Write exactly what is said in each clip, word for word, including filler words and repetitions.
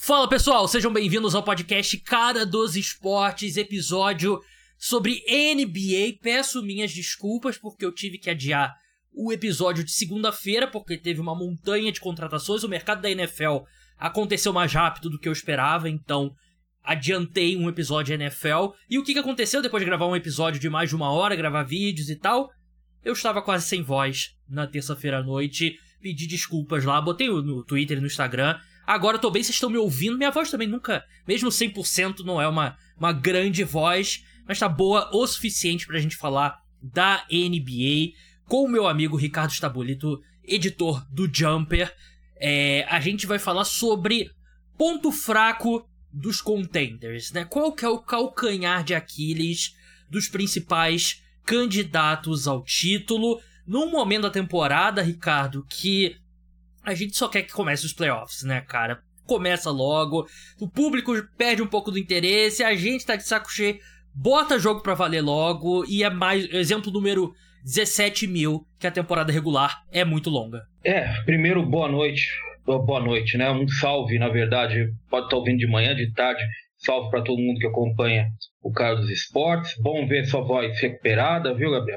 Fala pessoal, sejam bem-vindos ao podcast Cara dos Esportes, episódio sobre N B A. Peço minhas desculpas porque eu tive que adiar o episódio de segunda-feira porque teve uma montanha de contratações. O mercado da N F L aconteceu mais rápido do que eu esperava, então adiantei um episódio de N F L. E o que que aconteceu depois de gravar um episódio de mais de uma hora, gravar vídeos e tal? Eu estava quase sem voz na terça-feira à noite, pedi desculpas lá, botei no Twitter e no Instagram. Agora eu tô bem, vocês estão me ouvindo. Minha voz também nunca, mesmo cem por cento, não é uma, uma grande voz, mas tá boa o suficiente pra gente falar da N B A com o meu amigo Ricardo Stabolito, editor do Jumper. É, a gente vai falar sobre ponto fraco dos contenders, né? Qual que é o calcanhar de Aquiles dos principais candidatos ao título num momento da temporada, Ricardo, que a gente só quer que comece os playoffs, né, cara? Começa logo, o público perde um pouco do interesse, a gente tá de saco cheio, bota jogo pra valer logo, e é mais, exemplo número dezessete mil, que a temporada regular é muito longa. É, primeiro, boa noite, boa noite, né? Um salve, na verdade, pode estar ouvindo de manhã, de tarde, salve pra todo mundo que acompanha o Cara dos Esportes. Bom ver sua voz recuperada, viu, Gabriel?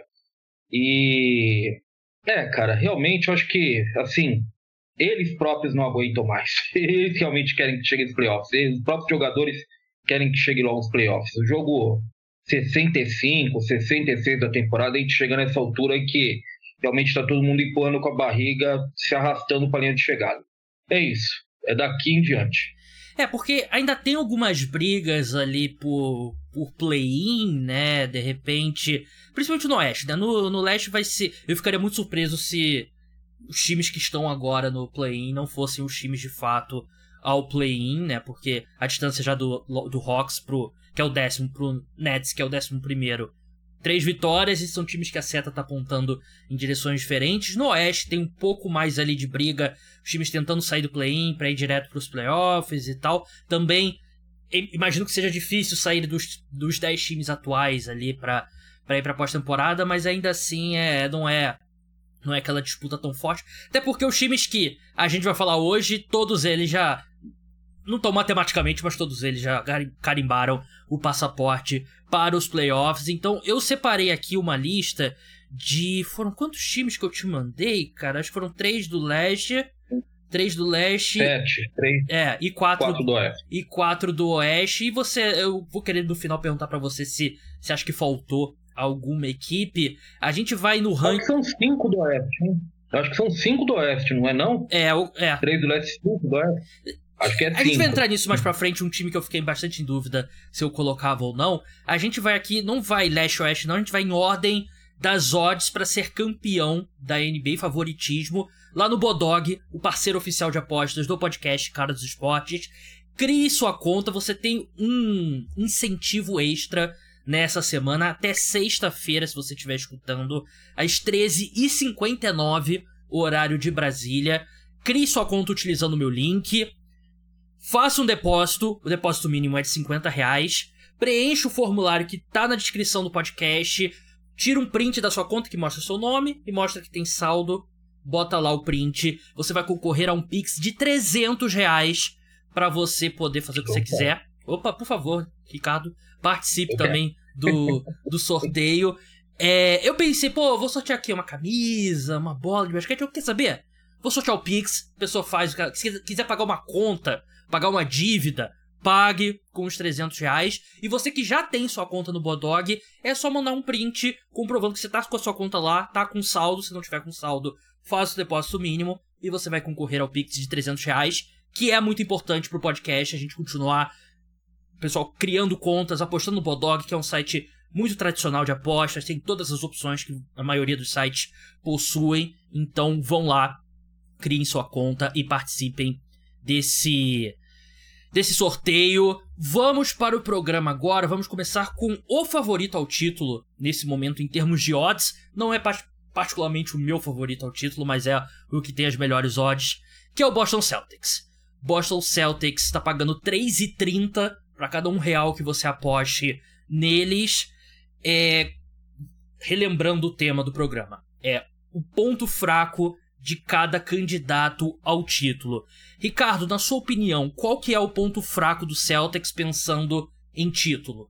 E, é, cara, realmente eu acho que, assim, eles próprios não aguentam mais. Eles realmente querem que chegue nos playoffs. Eles, os próprios jogadores querem que chegue logo nos playoffs. O jogo sessenta e cinco, sessenta e seis da temporada, a gente chega nessa altura em que realmente está todo mundo empurrando com a barriga, se arrastando para a linha de chegada. É isso. É daqui em diante. É, porque ainda tem algumas brigas ali por, por play-in, né? De repente, principalmente no Oeste, né? No, no Leste vai ser... Eu ficaria muito surpreso se os times que estão agora no play-in não fossem os times de fato ao play-in, né? Porque a distância já do, do Hawks, pro, que é o décimo, pro Nets, que é o décimo primeiro, três vitórias, e são times que a seta tá apontando em direções diferentes. No Oeste tem um pouco mais ali de briga, os times tentando sair do play-in pra ir direto pros playoffs e tal. Também imagino que seja difícil sair dos, dos dez times atuais ali pra, pra ir pra pós-temporada, mas ainda assim é, não é... Não é aquela disputa tão forte. Até porque os times que a gente vai falar hoje, todos eles já... Não estão matematicamente, mas todos eles já carimbaram o passaporte para os playoffs. Então eu separei aqui uma lista de... Foram quantos times que eu te mandei, cara? Acho que foram três do Leste. Três do Leste. Sete, três. É, e quatro, quatro do Oeste. E quatro do Oeste. E você... Eu vou querer no final perguntar pra você se você acha que faltou alguma equipe. A gente vai no ranking... Acho que são cinco do Oeste, hein? Eu acho que são cinco do Oeste, não é não? É, é. Três do Leste, cinco do Oeste. Acho que é cinco. A gente vai entrar nisso mais pra frente, um time que eu fiquei bastante em dúvida se eu colocava ou não. A gente vai aqui, não vai Leste-Oeste não, a gente vai em ordem das odds pra ser campeão da N B A, favoritismo, lá no Bodog, o parceiro oficial de apostas do podcast Cara dos Esportes. Crie sua conta, você tem um incentivo extra nessa semana, até sexta-feira, se você estiver escutando, às treze e cinquenta e nove, horário de Brasília. Crie sua conta utilizando o meu link. Faça um depósito, o depósito mínimo é de cinquenta reais. Preencha o formulário que tá na descrição do podcast. Tira um print da sua conta que mostra o seu nome e mostra que tem saldo. Bota lá o print. Você vai concorrer a um Pix de trezentos reais para você poder fazer o que você quiser. Opa, por favor, Ricardo, participe okay. também do, do sorteio. É, eu pensei, pô, vou sortear aqui uma camisa, uma bola de basquete. Eu quero saber? Vou sortear o Pix, a pessoa faz. Se quiser pagar uma conta, pagar uma dívida, pague com os trezentos reais. E você que já tem sua conta no Bodog, é só mandar um print comprovando que você tá com a sua conta lá, tá com saldo. Se não tiver com saldo, faça o depósito mínimo e você vai concorrer ao Pix de trezentos reais, que é muito importante pro podcast, a gente continuar, o pessoal criando contas, apostando no Bodog, que é um site muito tradicional de apostas, tem todas as opções que a maioria dos sites possuem. Então vão lá, criem sua conta e participem desse, desse sorteio. Vamos para o programa agora, vamos começar com o favorito ao título nesse momento em termos de odds. Não é particularmente o meu favorito ao título, mas é o que tem as melhores odds, que é o Boston Celtics. Boston Celtics está pagando três e trinta para cada um real que você aposte neles. É, relembrando o tema do programa, é o ponto fraco de cada candidato ao título. Ricardo, na sua opinião, qual que é o ponto fraco do Celtics pensando em título?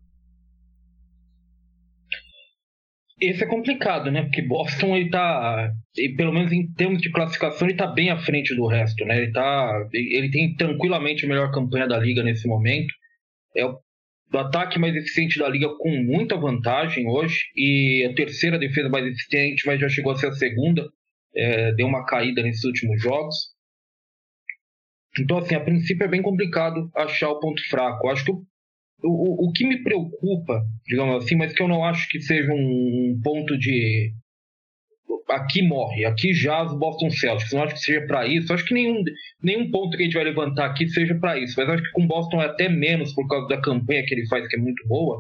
Esse é complicado, né? Porque Boston, ele tá, pelo menos em termos de classificação, ele tá bem à frente do resto, né? Ele, tá, ele tem tranquilamente a melhor campanha da liga nesse momento. É o ataque mais eficiente da liga com muita vantagem hoje, e a terceira defesa mais eficiente, mas já chegou a ser a segunda. É, deu uma caída nesses últimos jogos. Então, assim, a princípio é bem complicado achar o ponto fraco. Eu acho que o O, o que me preocupa, digamos assim, mas que eu não acho que seja um ponto de aqui morre, aqui jaz o Boston Celtics, não acho que seja para isso, acho que nenhum, nenhum ponto que a gente vai levantar aqui seja para isso, mas acho que com o Boston é até menos por causa da campanha que ele faz, que é muito boa.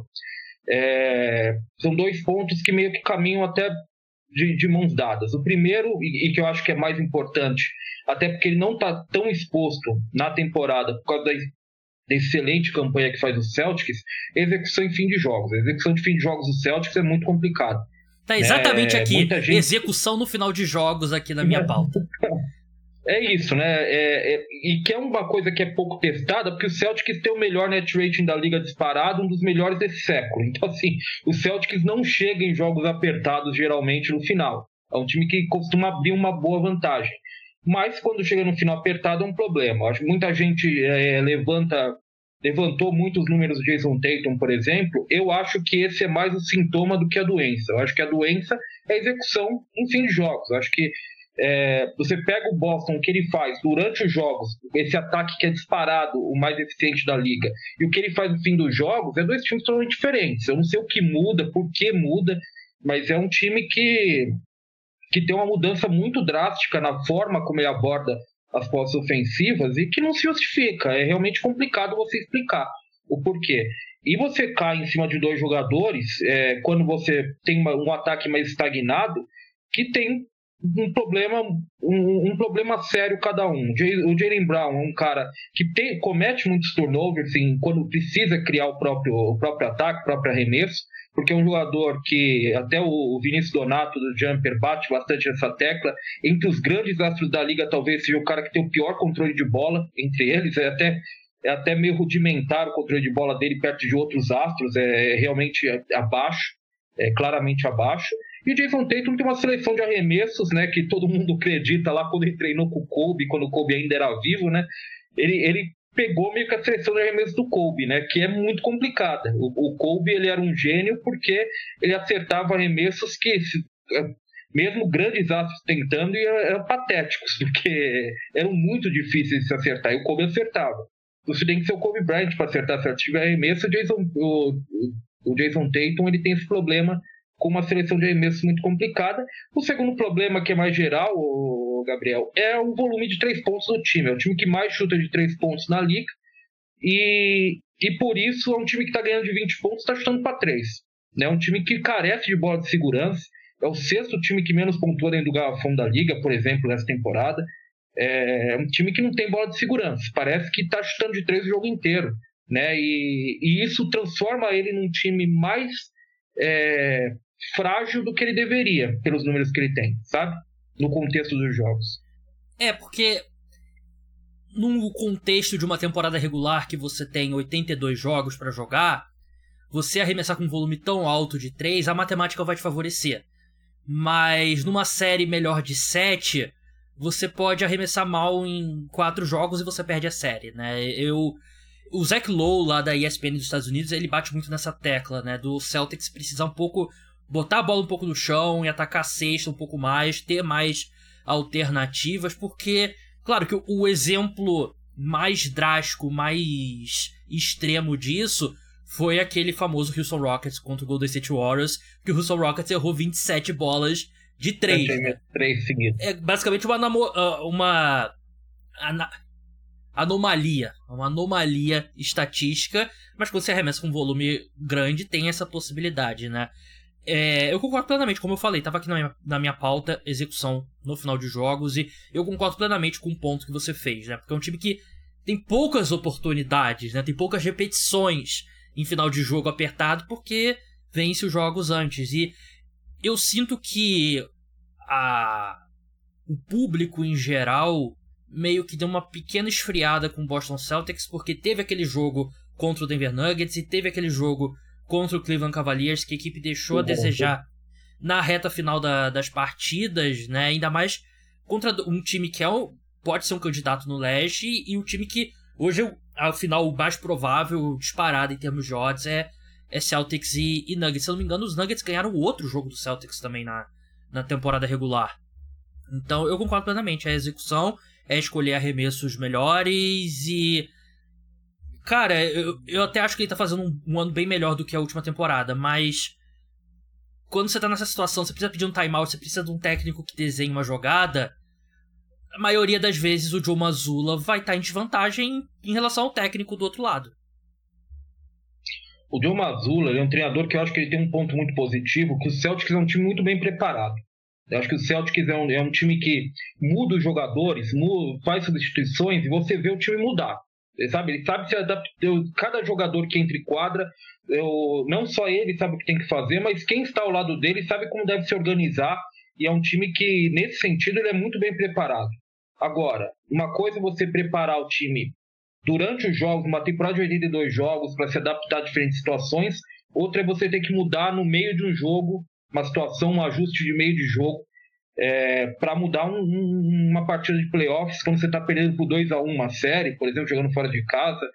É, são dois pontos que meio que caminham até de, de mãos dadas. O primeiro, e, e que eu acho que é mais importante, até porque ele não está tão exposto na temporada por causa da da excelente campanha que faz o Celtics, execução em fim de jogos. A execução de fim de jogos do Celtics é muito complicado. Tá exatamente é, aqui, gente... execução no final de jogos aqui na minha pauta. É isso, né? É, é, e que é uma coisa que é pouco testada, porque o Celtics tem o melhor net rating da liga disparado, um dos melhores desse século. Então, assim, o Celtics não chega em jogos apertados, geralmente, no final. É um time que costuma abrir uma boa vantagem. Mas quando chega no final apertado é um problema. Acho que muita gente é, levanta, levantou muitos números do Jason Tatum, por exemplo. Eu acho que esse é mais o sintoma do que a doença. Eu acho que a doença é a execução em fim de jogos. Eu acho que é, você pega o Boston, o que ele faz durante os jogos, esse ataque que é disparado, o mais eficiente da liga, e o que ele faz no fim dos jogos, é dois times totalmente diferentes. Eu não sei o que muda, por que muda, mas é um time que... que tem uma mudança muito drástica na forma como ele aborda as posses ofensivas e que não se justifica. É realmente complicado você explicar o porquê. E você cai em cima de dois jogadores, é, quando você tem uma, um ataque mais estagnado, que tem um problema, um, um problema sério cada um. O Jaylen Brown é um cara que tem, comete muitos turnovers, assim, quando precisa criar o próprio, o próprio ataque, o próprio arremesso, porque é um jogador que até o Vinícius Donato do Jumper bate bastante nessa tecla. Entre os grandes astros da liga, talvez seja o cara que tem o pior controle de bola entre eles. É até, é até meio rudimentar o controle de bola dele perto de outros astros. É realmente abaixo, é claramente abaixo. E o Jason Tatum tem uma seleção de arremessos, né, que todo mundo acredita lá quando ele treinou com o Kobe, quando o Kobe ainda era vivo, né? Ele... ele pegou meio que a seleção de arremessos do Kobe, né? Que é muito complicada. O, o Kobe, ele era um gênio porque ele acertava arremessos que, mesmo grandes astros tentando, eram patéticos, porque eram muito difíceis de se acertar. E o Kobe acertava. Você tem que ser o Kobe Bryant para acertar certo tipo de arremesso. O Jason, o, o Jason Tatum, ele tem esse problema com uma seleção de arremessos muito complicada. O segundo problema, que é mais geral, o Gabriel, é o volume de três pontos do time. É o time que mais chuta de três pontos na liga, e, e por isso é um time que está ganhando de vinte pontos, está chutando para três. É um time que carece de bola de segurança. É o sexto time que menos pontua dentro do garrafão da liga, por exemplo, nessa temporada. É um time que não tem bola de segurança. Parece que está chutando de três o jogo inteiro, né? E, e isso transforma ele num time mais... É, frágil do que ele deveria, pelos números que ele tem, sabe? No contexto dos jogos. É, porque no contexto de uma temporada regular que você tem oitenta e dois jogos pra jogar, você arremessar com um volume tão alto de três, a matemática vai te favorecer. Mas numa série melhor de sete, você pode arremessar mal em quatro jogos e você perde a série, né? Eu... O Zach Lowe, lá da E S P N dos Estados Unidos, ele bate muito nessa tecla, né? Do Celtics precisar um pouco... botar a bola um pouco no chão e atacar a cesta um pouco mais, ter mais alternativas, porque, claro que o exemplo mais drástico, mais extremo disso foi aquele famoso Houston Rockets contra o Golden State Warriors, que o Houston Rockets errou vinte e sete bolas de três. Né? três seguidos. É basicamente uma, uma ana, anomalia, uma anomalia estatística, mas quando você arremessa com um volume grande, tem essa possibilidade, né? É, eu concordo plenamente, como eu falei, estava aqui na minha, na minha pauta, execução no final de jogos, e eu concordo plenamente com o ponto que você fez, né? Porque é um time que tem poucas oportunidades, né? Tem poucas repetições em final de jogo apertado, porque vence os jogos antes. E eu sinto que a, o público em geral meio que deu uma pequena esfriada com o Boston Celtics, porque teve aquele jogo contra o Denver Nuggets e teve aquele jogo contra o Cleveland Cavaliers que a equipe deixou a desejar na reta final da, das partidas, né? Ainda mais contra um time que é um, pode ser um candidato no leste e um time que hoje, afinal, o mais provável disparado em termos de odds é, é Celtics e, e Nuggets. Se eu não me engano, os Nuggets ganharam outro jogo do Celtics também na, na temporada regular. Então, eu concordo plenamente. É a execução, é escolher arremessos melhores e... Cara, eu, eu até acho que ele tá fazendo um, um ano bem melhor do que a última temporada, mas... Quando você tá nessa situação, você precisa pedir um timeout, você precisa de um técnico que desenhe uma jogada... A maioria das vezes o Joe Mazzulla vai estar em desvantagem em relação ao técnico do outro lado. O Joe Mazzulla ele é um treinador que eu acho que ele tem um ponto muito positivo, que o Celtics é um time muito bem preparado. Eu acho que o Celtics é um, é um time que muda os jogadores, muda, faz substituições e você vê o time mudar. Ele sabe, ele sabe se adaptar. Cada jogador que entra em quadra, eu, não só ele sabe o que tem que fazer, mas quem está ao lado dele sabe como deve se organizar. E é um time que, nesse sentido, ele é muito bem preparado. Agora, uma coisa é você preparar o time durante os jogos, uma temporada de oitenta e dois jogos, para se adaptar a diferentes situações. Outra é você ter que mudar no meio de um jogo, uma situação, um ajuste de meio de jogo, é, para mudar um, um, uma partida de playoffs, quando você está perdendo por dois a um uma série, por exemplo, jogando fora de casa,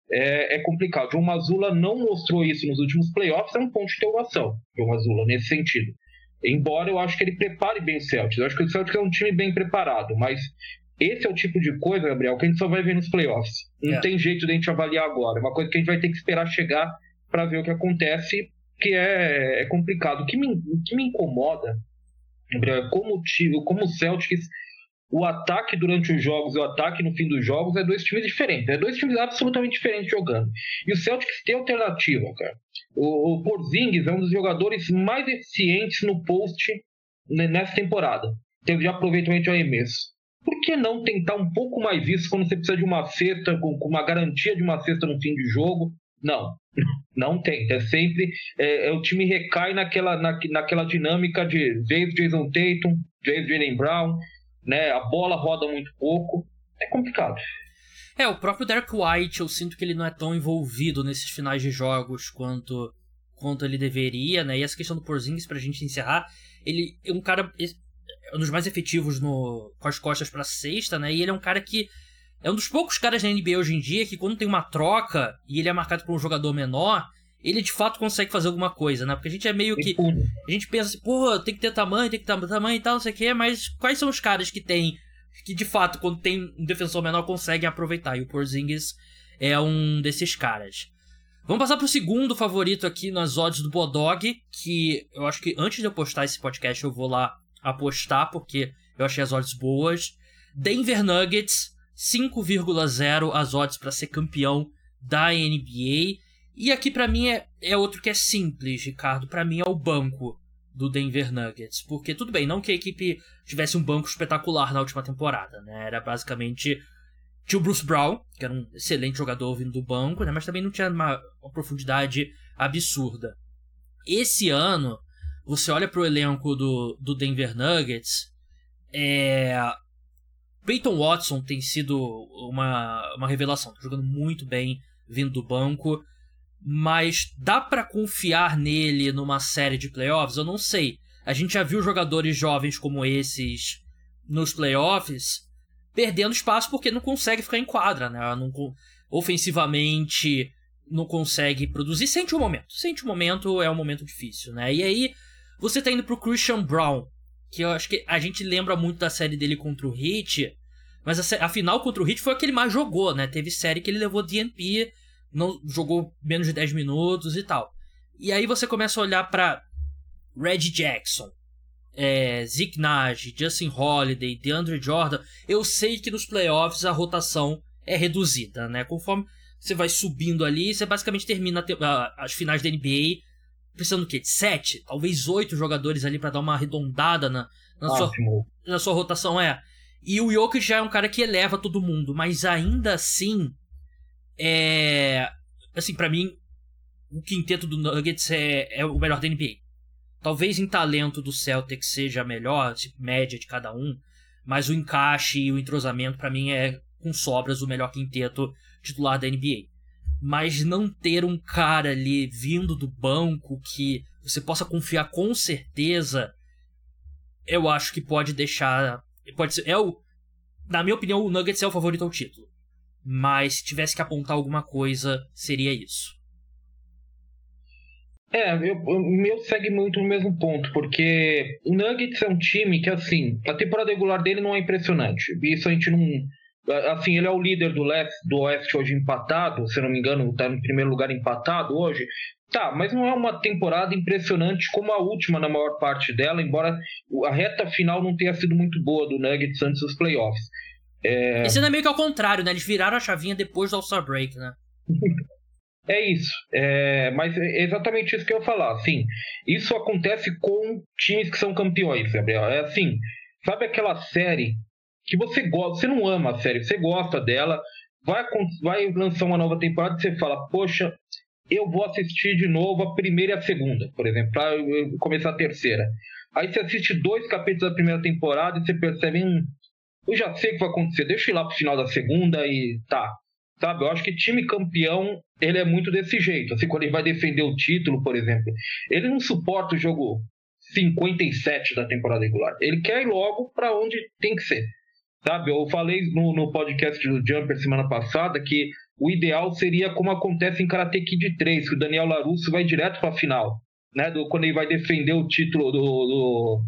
é, é complicado. O Joe Mazzulla não mostrou isso nos últimos playoffs, é um ponto de interrogação, o Joe Mazzulla, nesse sentido. Embora eu acho que ele prepare bem o Celtics. Eu acho que o Celtics é um time bem preparado, mas esse é o tipo de coisa, Gabriel, que a gente só vai ver nos playoffs. Não é. Tem jeito de a gente avaliar agora. É uma coisa que a gente vai ter que esperar chegar para ver o que acontece, que é, é complicado. O que, me, o que me incomoda, Gabriel, é como o, time, como o Celtics, o ataque durante os jogos e o ataque no fim dos jogos é dois times diferentes. É dois times absolutamente diferentes jogando. E o Celtics tem alternativa, cara. O, o Porzingis é um dos jogadores mais eficientes no post nessa temporada. Teve de aproveitamento de arremesso. Por que não tentar um pouco mais isso quando você precisa de uma cesta, com, com uma garantia de uma cesta no fim de jogo? Não, não tenta. É sempre... É, é, o time recai naquela, na, naquela dinâmica de vez Jason Tatum, vez Jaylen Brown, né? A bola roda muito pouco. É complicado. É, o próprio Derek White, eu sinto que ele não é tão envolvido nesses finais de jogos quanto, quanto ele deveria, né? E essa questão do Porzingis, pra gente encerrar, ele é um cara, é um dos mais efetivos no, com as costas pra cesta, né? E ele é um cara que é um dos poucos caras na N B A hoje em dia que quando tem uma troca e ele é marcado por um jogador menor, ele de fato consegue fazer alguma coisa, né? Porque a gente é meio que... A gente pensa assim, pô, tem que ter tamanho, tem que ter tamanho e tal, não sei o quê, mas quais são os caras que tem... que de fato, quando tem um defensor menor, conseguem aproveitar. E o Porzingis é um desses caras. Vamos passar pro segundo favorito aqui nas odds do Bodog, que eu acho que antes de eu postar esse podcast eu vou lá apostar, porque eu achei as odds boas. Denver Nuggets, cinco vírgula zero as odds para ser campeão da N B A. E aqui pra mim é, é outro que é simples, Ricardo. Pra mim é o banco do Denver Nuggets, porque tudo bem, não que a equipe tivesse um banco espetacular na última temporada, né, era basicamente tinha o Bruce Brown, que era um excelente jogador vindo do banco, né, mas também não tinha uma, uma profundidade absurda. Esse ano, você olha pro elenco do, do Denver Nuggets, é... Peyton Watson tem sido uma, uma revelação, tá jogando muito bem vindo do banco, mas dá pra confiar nele numa série de playoffs? Eu não sei. A gente já viu jogadores jovens como esses nos playoffs perdendo espaço porque não consegue ficar em quadra, né? Não, ofensivamente não consegue produzir. Sente o momento. Sente o momento, é um momento difícil, né? E aí você tá indo pro Christian Braun, que eu acho que a gente lembra muito da série dele contra o Heat, mas a, a final contra o Heat foi a que ele mais jogou, né? Teve série que ele levou D N P, não jogou menos de dez minutos e tal. E aí você começa a olhar pra Reggie Jackson, é, Zeke Naji, Justin Holiday, DeAndre Jordan. Eu sei que nos playoffs a rotação é reduzida, né? Conforme você vai subindo ali, você basicamente termina as finais da N B A precisando do quê? De sete, talvez oito jogadores ali pra dar uma arredondada na, na, sua, na sua rotação. É. E o Jokic já é um cara que eleva todo mundo, mas ainda assim... É, assim, pra mim, o quinteto do Nuggets é, é o melhor da N B A. Talvez em talento do Celtics seja melhor, tipo, média de cada um, mas o encaixe e o entrosamento, pra mim, é com sobras o melhor quinteto titular da N B A. Mas não ter um cara ali vindo do banco que você possa confiar com certeza, eu acho que pode deixar... Pode ser, é o, na minha opinião, o Nuggets é o favorito ao título. Mas se tivesse que apontar alguma coisa, seria isso. É, eu, o meu segue muito no mesmo ponto, porque o Nuggets é um time que, assim, a temporada regular dele não é impressionante. Isso a gente não... Assim, ele é o líder do leste, do oeste hoje empatado, se eu não me engano, está no primeiro lugar empatado hoje. Tá, mas não é uma temporada impressionante como a última na maior parte dela, embora a reta final não tenha sido muito boa do Nuggets antes dos playoffs. É... Esse ainda é meio que ao contrário, né? Eles viraram a chavinha depois do All-Star Break, né? É isso, é... mas é exatamente isso que eu ia falar. Assim, isso acontece com times que são campeões, Gabriel. É assim, sabe aquela série que você gosta, você não ama a série, você gosta dela, vai, vai lançar uma nova temporada e você fala, poxa, eu vou assistir de novo a primeira e a segunda, por exemplo, para começar a terceira. Aí você assiste dois capítulos da primeira temporada e você percebe, hum, eu já sei o que vai acontecer, deixa eu ir lá pro final da segunda e tá. Sabe, eu acho que time campeão, ele é muito desse jeito. Assim, quando ele vai defender o título, por exemplo, ele não suporta o jogo cinquenta e sete da temporada regular. Ele quer ir logo para onde tem que ser. Sabe, eu falei no, no podcast do Jumper semana passada que o ideal seria como acontece em Karate Kid três, que o Daniel LaRusso vai direto para a final, né, do, quando ele vai defender o título do, do,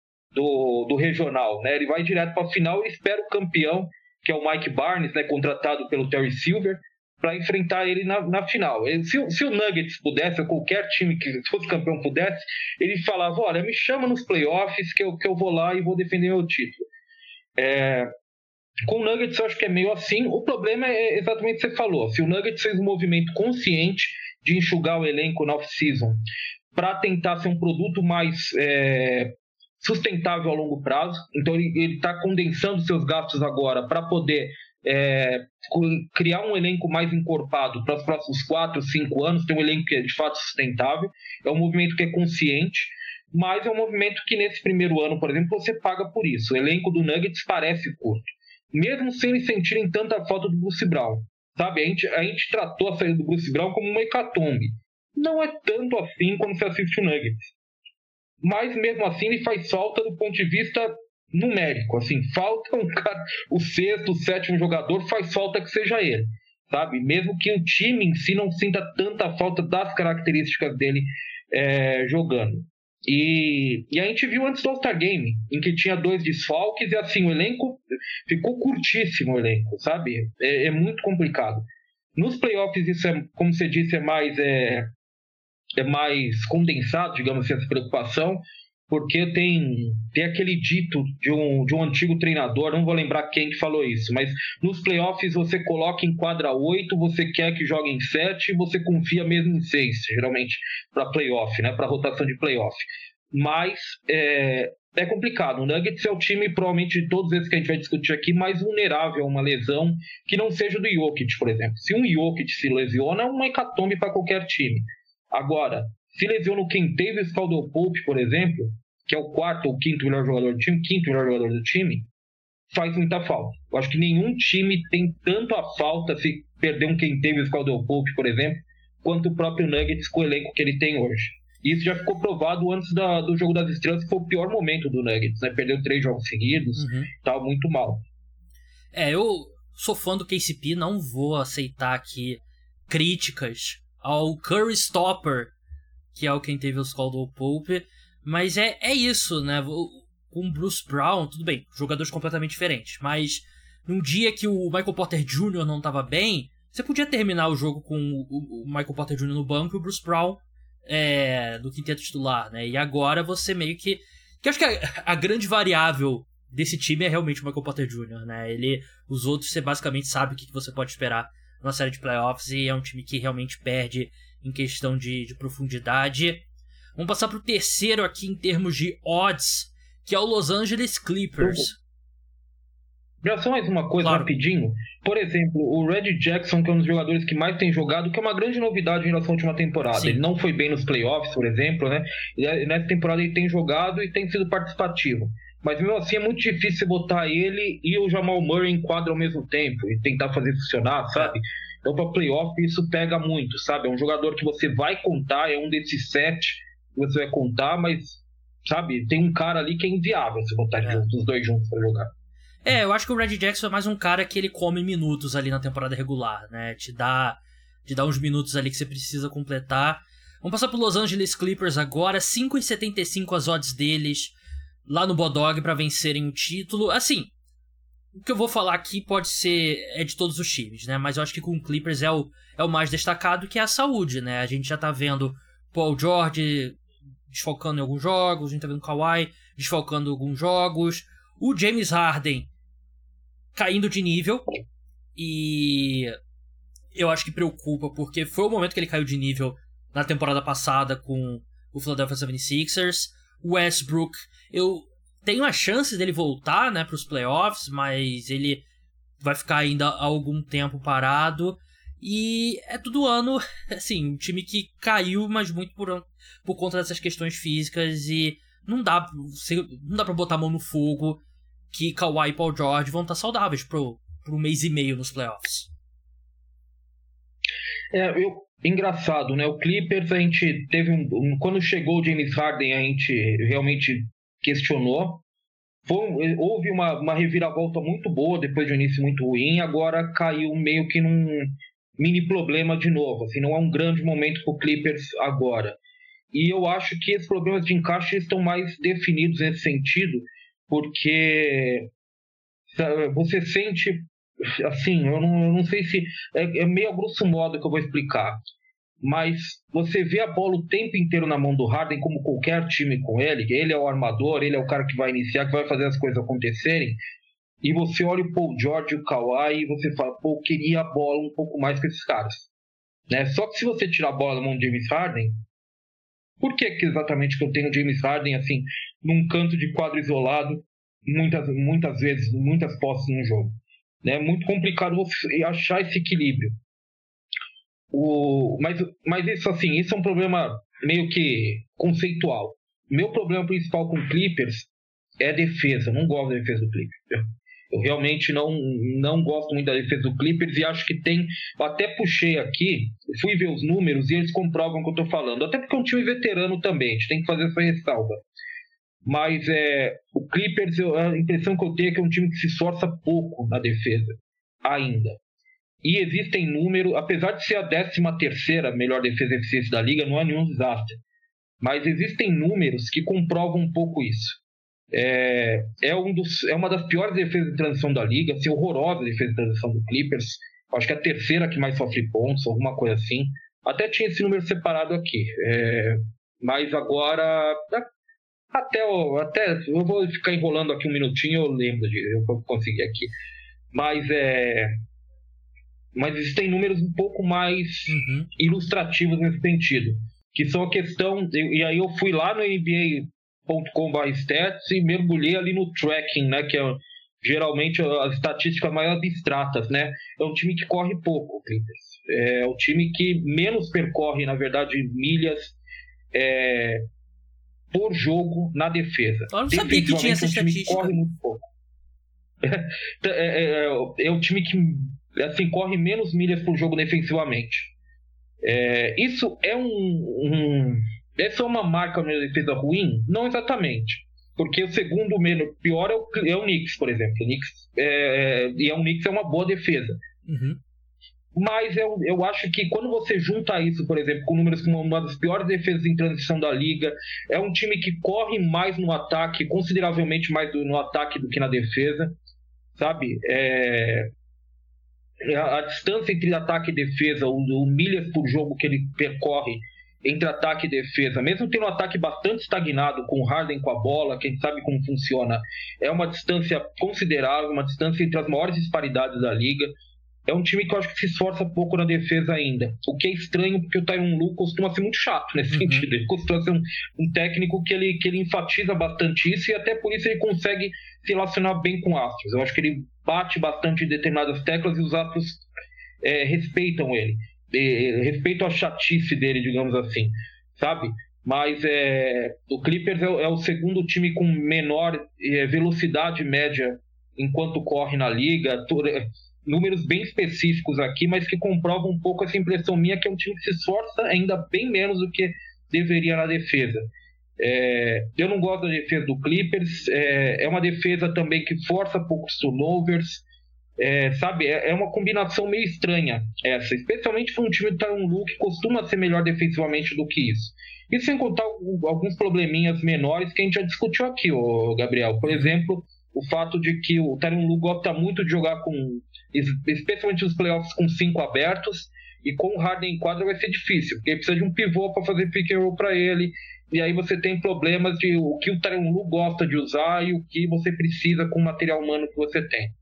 do, do regional, né, ele vai direto para a final e espera o campeão, que é o Mike Barnes, né, contratado pelo Terry Silver, para enfrentar ele na, na final. Ele, se, se o Nuggets pudesse, ou qualquer time que fosse campeão pudesse, ele falava, olha, me chama nos playoffs que eu, que eu vou lá e vou defender meu título. É, com o Nuggets eu acho que é meio assim. O problema é exatamente o que você falou. Se o Nuggets fez um movimento consciente de enxugar o elenco na off-season para tentar ser um produto mais é, sustentável a longo prazo, então ele está condensando seus gastos agora para poder é, criar um elenco mais encorpado para os próximos quatro, cinco anos, ter um elenco que é de fato sustentável. É um movimento que é consciente, mas é um movimento que nesse primeiro ano, por exemplo, você paga por isso. O elenco do Nuggets parece curto, mesmo sem eles sentirem tanta falta do Bruce Brown. Sabe, a gente, a gente tratou a saída do Bruce Brown como uma hecatombe. Não é tanto assim quando você assiste o Nuggets. Mas mesmo assim ele faz falta do ponto de vista numérico. Assim, falta um cara, o sexto, o sétimo jogador, faz falta que seja ele. Sabe, mesmo que o time em si não sinta tanta falta das características dele é, jogando. E, e a gente viu antes do All-Star Game, em que tinha dois desfalques, e assim, o elenco ficou curtíssimo, o elenco, sabe? É, é muito complicado. Nos playoffs, isso é, como você disse, é mais, é, é mais condensado, digamos assim, essa preocupação, porque tem, tem aquele dito de um, de um antigo treinador, não vou lembrar quem que falou isso, mas nos playoffs você coloca em quadra oito, você quer que jogue em sete, você confia mesmo em seis, geralmente para playoff, né, para rotação de playoff. Mas é, é complicado. O Nuggets é o time, provavelmente, de todos esses que a gente vai discutir aqui, mais vulnerável a uma lesão que não seja do Jokic, por exemplo. Se um Jokic se lesiona, é uma hecatombe para qualquer time. Agora, se lesiona o Kentavious Caldwell-Pope, por exemplo, que é o quarto ou quinto melhor jogador do time, quinto melhor jogador do time, faz muita falta. Eu acho que nenhum time tem tanto a falta se perder um Kentavious Caldwell-Pope, por exemplo, quanto o próprio Nuggets com o elenco que ele tem hoje. Isso já ficou provado antes da, do Jogo das Estrelas, que foi o pior momento do Nuggets, né? Perdeu três jogos seguidos, uhum. Tava muito mal. É, eu sou fã do K C P, não vou aceitar aqui críticas ao Curry Stopper, que é o Kentavious Caldwell-Pope, mas é, é isso, né? Com o Bruce Brown, tudo bem, jogadores completamente diferentes, mas num dia que o Michael Porter Júnior não estava bem, você podia terminar o jogo com o, o Michael Porter Júnior no banco e o Bruce Brown é, no quinteto titular, né? E agora você meio que... que eu acho que a, a grande variável desse time é realmente o Michael Porter Júnior, né? Ele, os outros, você basicamente sabe o que você pode esperar numa série de playoffs, e é um time que realmente perde em questão de, de profundidade. Vamos passar para o terceiro aqui em termos de odds, que é o Los Angeles Clippers. Já só mais uma coisa, claro, rapidinho. Por exemplo, o Reggie Jackson, que é um dos jogadores que mais tem jogado, que é uma grande novidade em relação à última temporada. Sim. Ele não foi bem nos playoffs, por exemplo, né? E nessa temporada ele tem jogado e tem sido participativo. Mas mesmo assim é muito difícil você botar ele e o Jamal Murray em quadro ao mesmo tempo e tentar fazer funcionar, sabe? Então para playoff isso pega muito, sabe? É um jogador que você vai contar, é um desses sete que você vai contar, mas, sabe, tem um cara ali que é inviável você botar é. juntos, os dois juntos para jogar. É, eu acho que o Reggie Jackson é mais um cara que ele come minutos ali na temporada regular, né? Te dá, te dá uns minutos ali que você precisa completar. Vamos passar pro Los Angeles Clippers agora, cinco e setenta e cinco as odds deles lá no Bodog para vencerem o título. Assim, o que eu vou falar aqui pode ser é de todos os times, né? Mas eu acho que com o Clippers é o, é o mais destacado, que é a saúde, né? A gente já tá vendo Paul George desfalcando em alguns jogos, a gente tá vendo o Kawhi desfalcando em alguns jogos, o James Harden caindo de nível, e eu acho que preocupa, porque foi o momento que ele caiu de nível na temporada passada com o Philadelphia setenta e seis ers. O Westbrook, eu tenho a chance dele voltar, né, para os playoffs, mas ele vai ficar ainda há algum tempo parado. E é todo ano, assim, um time que caiu, mas muito por, por conta dessas questões físicas, e não dá, não dá pra botar a mão no fogo que Kawhi e Paul George vão estar saudáveis pro, pro mês e meio nos playoffs. É, eu, engraçado, né? O Clippers, a gente teve um, um... Quando chegou o James Harden, a gente realmente questionou. Foi, houve uma, uma reviravolta muito boa depois de um início muito ruim. Agora caiu meio que num mini problema de novo. Assim, não é um grande momento pro Clippers agora. E eu acho que esses problemas de encaixe estão mais definidos nesse sentido, porque você sente... Assim, eu não, eu não sei se... É, é meio a grosso modo que eu vou explicar. Mas você vê a bola o tempo inteiro na mão do Harden, como qualquer time com ele. Ele é o armador, ele é o cara que vai iniciar, que vai fazer as coisas acontecerem. E você olha o Paul George e o Kawhi e você fala, pô, eu queria a bola um pouco mais que esses caras. Né? Só que se você tirar a bola da mão do James Harden, por que, que exatamente que eu tenho o James Harden assim, num canto de quadro isolado, muitas, muitas vezes, muitas posses num jogo? É muito complicado você achar esse equilíbrio. O, mas, mas isso assim, isso é um problema meio que conceitual. Meu problema principal com o Clippers é a defesa. Eu não gosto da defesa do Clippers. Eu, eu realmente não, não gosto muito da defesa do Clippers e acho que tem... Eu até puxei aqui, fui ver os números e eles comprovam o que eu estou falando. Até porque é um time veterano também, a gente tem que fazer essa ressalva. Mas é, o Clippers, eu, a impressão que eu tenho é que é um time que se esforça pouco na defesa, ainda. E existem números, apesar de ser a décima terceira melhor defesa eficiente da liga, não é nenhum desastre. Mas existem números que comprovam um pouco isso. É, é, um dos, é uma das piores defesas de transição da liga, assim, horrorosa defesa de transição do Clippers. Acho que é a terceira que mais sofre pontos, alguma coisa assim. Até tinha esse número separado aqui. É, mas agora... Até, até eu vou ficar enrolando aqui um minutinho, eu lembro de eu vou conseguir aqui. Mas é... Mas existem números um pouco mais uhum. ilustrativos nesse sentido. Que são a questão... E aí eu fui lá no N B A ponto com barra stats e mergulhei ali no tracking, né? Que é geralmente as estatísticas mais abstratas, né? É um time que corre pouco, o Clippers. É um time que menos percorre, na verdade, milhas... É... por jogo na defesa. Eu não sabia que tinha essa estatística. Corre muito pouco. É, é, é, é um time que assim, corre menos milhas por jogo defensivamente. É, isso é um, um... Essa é uma marca na defesa ruim? Não exatamente. Porque o segundo menos pior é o, é o Knicks, por exemplo. O Knicks, é, e é, o Knicks é uma boa defesa. Uhum. Mas eu, eu acho que quando você junta isso, por exemplo, com números como uma das piores defesas em transição da liga, é um time que corre mais no ataque, consideravelmente mais no ataque do que na defesa, sabe? É, a, a distância entre ataque e defesa, o, o milhas por jogo que ele percorre entre ataque e defesa, mesmo tendo um ataque bastante estagnado, com o Harden com a bola, quem sabe como funciona, é uma distância considerável, uma distância entre as maiores disparidades da liga. É um time que eu acho que se esforça pouco na defesa ainda. O que é estranho, porque o Tyronn Lue costuma ser muito chato nesse uhum. sentido. Ele costuma ser um, um técnico que ele, que ele enfatiza bastante isso e até por isso ele consegue se relacionar bem com astros. Eu acho que ele bate bastante em determinadas teclas e os astros é, respeitam ele. É, respeitam a chatice dele, digamos assim. Sabe? mas é, o Clippers é, é o segundo time com menor é, velocidade média enquanto corre na liga, números bem específicos aqui, mas que comprovam um pouco essa impressão minha, que é um time que se esforça ainda bem menos do que deveria na defesa. É, eu não gosto da defesa do Clippers, é, é uma defesa também que força poucos turnovers, é, sabe, é, é uma combinação meio estranha essa, especialmente para um time do Tyronn Lue que costuma ser melhor defensivamente do que isso. E sem contar alguns probleminhas menores que a gente já discutiu aqui, ô Gabriel. Por exemplo, o fato de que o Tyronn Lue gosta muito de jogar com, especialmente nos playoffs, com cinco abertos, e com o Harden em quadra vai ser difícil, porque precisa de um pivô para fazer pick and roll para ele, e aí você tem problemas de o que o Tyronn Lue gosta de usar e o que você precisa com o material humano que você tem.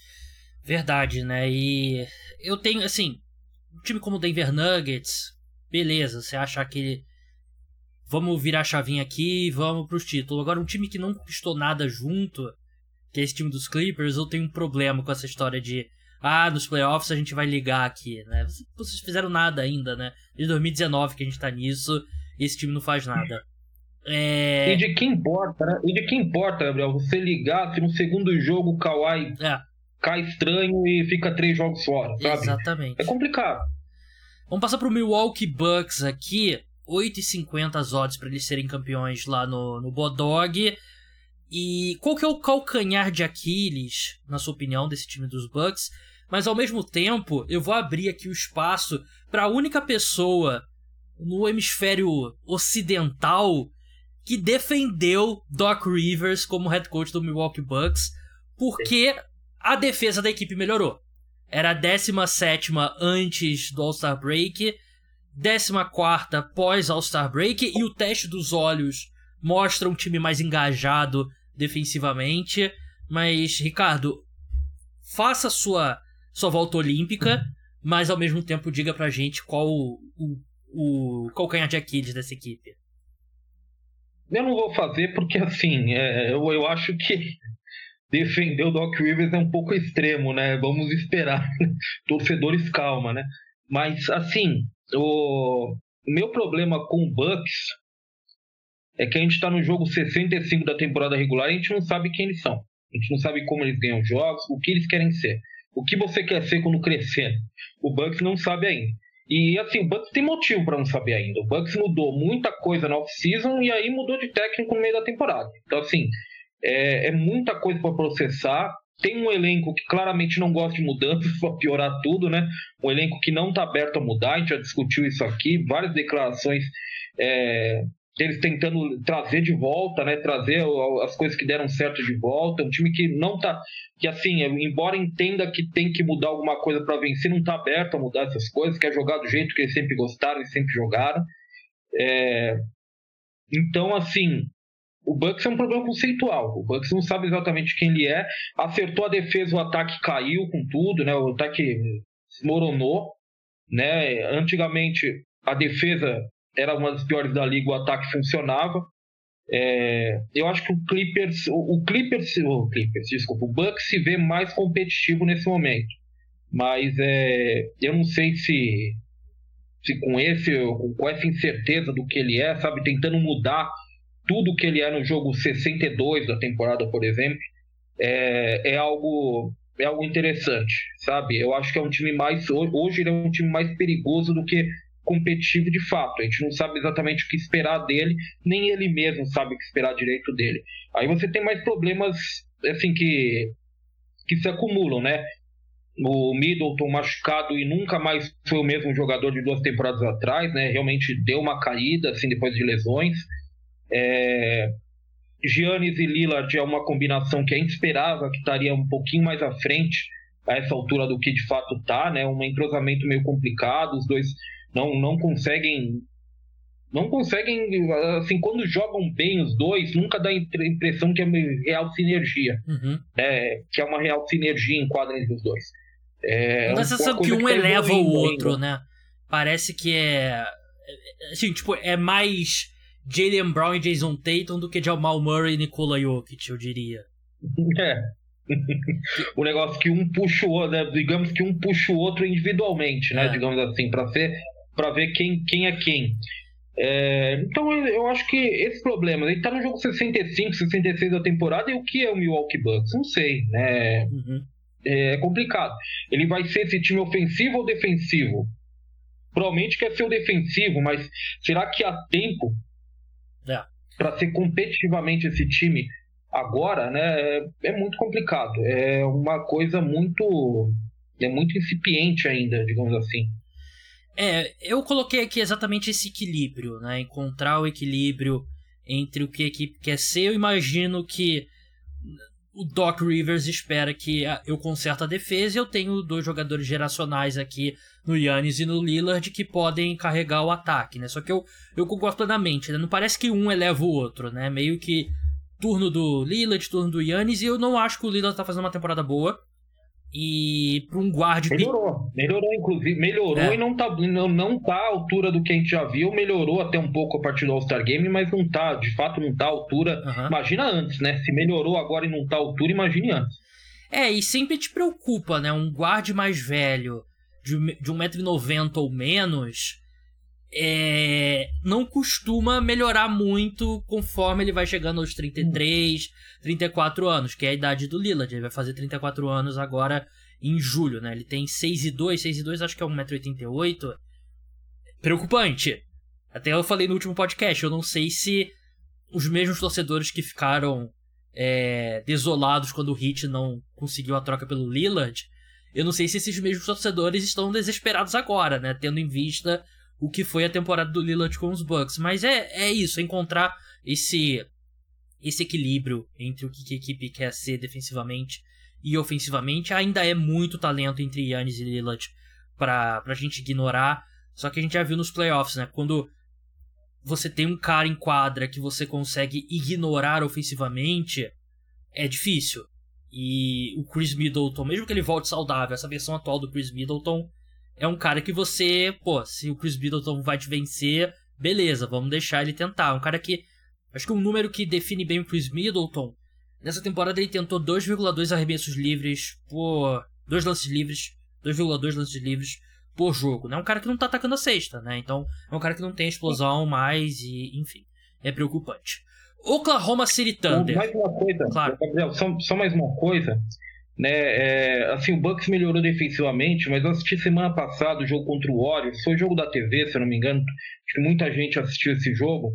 Verdade, né? E eu tenho, assim, um time como o Denver Nuggets, beleza, você acha que vamos virar a chavinha aqui, vamos pros títulos. Agora, um time que não conquistou nada junto, que é esse time dos Clippers, eu tenho um problema com essa história de ah, nos playoffs a gente vai ligar aqui, né? Vocês fizeram nada ainda, né? Desde dois mil e dezenove que a gente tá nisso, e esse time não faz nada. É... E de que importa, né? E de que importa, Gabriel, você ligar se no segundo jogo o Kawhi é. cai estranho e fica três jogos fora, sabe? Exatamente. É complicado. Vamos passar pro Milwaukee Bucks aqui, oito e cinquenta as odds para eles serem campeões lá no, no Bodog. E qual que é o calcanhar de Aquiles, na sua opinião, desse time dos Bucks? Mas ao mesmo tempo, eu vou abrir aqui o espaço para a única pessoa no hemisfério ocidental que defendeu Doc Rivers como head coach do Milwaukee Bucks, porque a defesa da equipe melhorou. Era a décima sétima antes do All-Star Break, décima quarta pós All-Star Break, e o teste dos olhos mostra um time mais engajado defensivamente. Mas, Ricardo, faça a sua, sua volta olímpica, mas ao mesmo tempo diga pra gente qual o, o, o calcanhar de Aquiles dessa equipe. Eu não vou fazer porque, assim, é, eu, eu acho que defender o Doc Rivers é um pouco extremo, né? Vamos esperar. Torcedores, calma, né? Mas, assim, o meu problema com o Bucks é que a gente tá no jogo sessenta e cinco da temporada regular e a gente não sabe quem eles são. A gente não sabe como eles ganham jogos, o que eles querem ser. O que você quer ser quando crescer. O Bucks não sabe ainda. E, assim, o Bucks tem motivo para não saber ainda. O Bucks mudou muita coisa na off-season e aí mudou de técnico no meio da temporada. Então, assim, é, é muita coisa para processar. Tem um elenco que claramente não gosta de mudanças, para piorar tudo, né? Um elenco que não está aberto a mudar, a gente já discutiu isso aqui, várias declarações é, deles tentando trazer de volta, né? Trazer as coisas que deram certo de volta. Um time que não está, que assim, embora entenda que tem que mudar alguma coisa para vencer, não está aberto a mudar essas coisas, quer jogar do jeito que eles sempre gostaram e sempre jogaram. É, então, assim, o Bucks é um problema conceitual. O Bucks não sabe exatamente quem ele é. Acertou a defesa, o ataque caiu com tudo, né? O ataque desmoronou, né? Antigamente, a defesa era uma das piores da liga, o ataque funcionava. É, eu acho que o Clippers, o, o Clippers, o Clippers, desculpa, o Bucks se vê mais competitivo nesse momento. Mas é, eu não sei se, se com, esse, com essa incerteza do que ele é, sabe, tentando mudar tudo que ele é no jogo sessenta e dois da temporada, por exemplo, é, é, algo, é algo interessante, sabe? Eu acho que é um time mais... Hoje ele é um time mais perigoso do que competitivo de fato. A gente não sabe exatamente o que esperar dele, nem ele mesmo sabe o que esperar direito dele. Aí você tem mais problemas, assim, que, que se acumulam, né? O Middleton machucado e nunca mais foi o mesmo jogador de duas temporadas atrás, né? Realmente deu uma caída, assim, depois de lesões. É... Giannis e Lillard é uma combinação que a gente esperava que estaria um pouquinho mais à frente a essa altura do que de fato está, né? Um entrosamento meio complicado, os dois não, não conseguem não conseguem, assim, quando jogam bem os dois, nunca dá a impressão que é uma real sinergia, uhum. né? Que é uma real sinergia em quadra entre os dois. É, não dá a sensação que um que eleva o outro, ainda, né? Parece que é assim, tipo, é mais Jaylen Brown e Jason Tatum do que Jamal Murray e Nikola Jokic, eu diria. É. O negócio que um puxa o outro, né? Digamos que um puxa o outro individualmente, né? É. Digamos assim, para ser, para ver quem, quem é quem. É, então eu acho que esse problema, ele tá no jogo sessenta e cinco, sessenta e seis da temporada, e o que é o Milwaukee Bucks? Não sei, né? Uhum. É complicado. Ele vai ser esse time ofensivo ou defensivo? Provavelmente quer ser o defensivo, mas será que há tempo É. para ser competitivamente esse time agora, né? É, é muito complicado. É uma coisa muito, é muito incipiente ainda, digamos assim. É, eu coloquei aqui exatamente esse equilíbrio, né? Encontrar o equilíbrio entre o que a equipe quer ser. Eu imagino que o Doc Rivers espera que eu conserte a defesa e eu tenho dois jogadores geracionais aqui no Giannis e no Lillard que podem carregar o ataque, né? Só que eu, eu concordo plenamente, né? Não parece que um eleva o outro, né? Meio que turno do Lillard, turno do Giannis, e eu não acho que o Lillard tá fazendo uma temporada boa. E para um guarde... Melhorou, melhorou inclusive, melhorou é. e não tá, não, não tá à altura do que a gente já viu, melhorou até um pouco a partir do All-Star Game, mas não tá, de fato não tá à altura, uhum. Imagina antes, né? Se melhorou agora e não tá à altura, imagine antes. É, e sempre te preocupa, né? Um guarde mais velho, de, de um metro e noventa ou menos, é, não costuma melhorar muito conforme ele vai chegando aos trinta e três, trinta e quatro anos, que é a idade do Lillard. Ele vai fazer trinta e quatro anos agora em julho, né? Ele tem seis e dois, seis e dois acho que é um metro e oitenta e oito. Preocupante. Até eu falei no último podcast, eu não sei se os mesmos torcedores que ficaram é, desolados quando o Heat não conseguiu a troca pelo Lillard, eu não sei se esses mesmos torcedores estão desesperados agora, né? Tendo em vista o que foi a temporada do Lillard com os Bucks. Mas é, é isso, é encontrar esse, esse equilíbrio entre o que a equipe quer ser defensivamente e ofensivamente. Ainda é muito talento entre Giannis e Lillard pra, pra gente ignorar. Só que a gente já viu nos playoffs, né? Quando você tem um cara em quadra que você consegue ignorar ofensivamente, é difícil. E o Chris Middleton, mesmo que ele volte saudável, essa versão atual do Chris Middleton é um cara que você, pô, se o Chris Middleton vai te vencer, beleza, vamos deixar ele tentar. Um cara que, acho que um número que define bem o Chris Middleton, nessa temporada ele tentou dois vírgula dois arremessos livres por... dois lances livres, dois vírgula dois lances livres por jogo, né? Um cara que não tá atacando a cesta, né? Então, é um cara que não tem explosão mais e, enfim, é preocupante. Oklahoma City Thunder. Mais uma coisa, claro. Gabriel, só, só mais uma coisa, né? É, assim, o Bucks melhorou defensivamente, mas eu assisti semana passada o jogo contra o Warriors, foi jogo da T V, se eu não me engano, acho que muita gente assistiu esse jogo,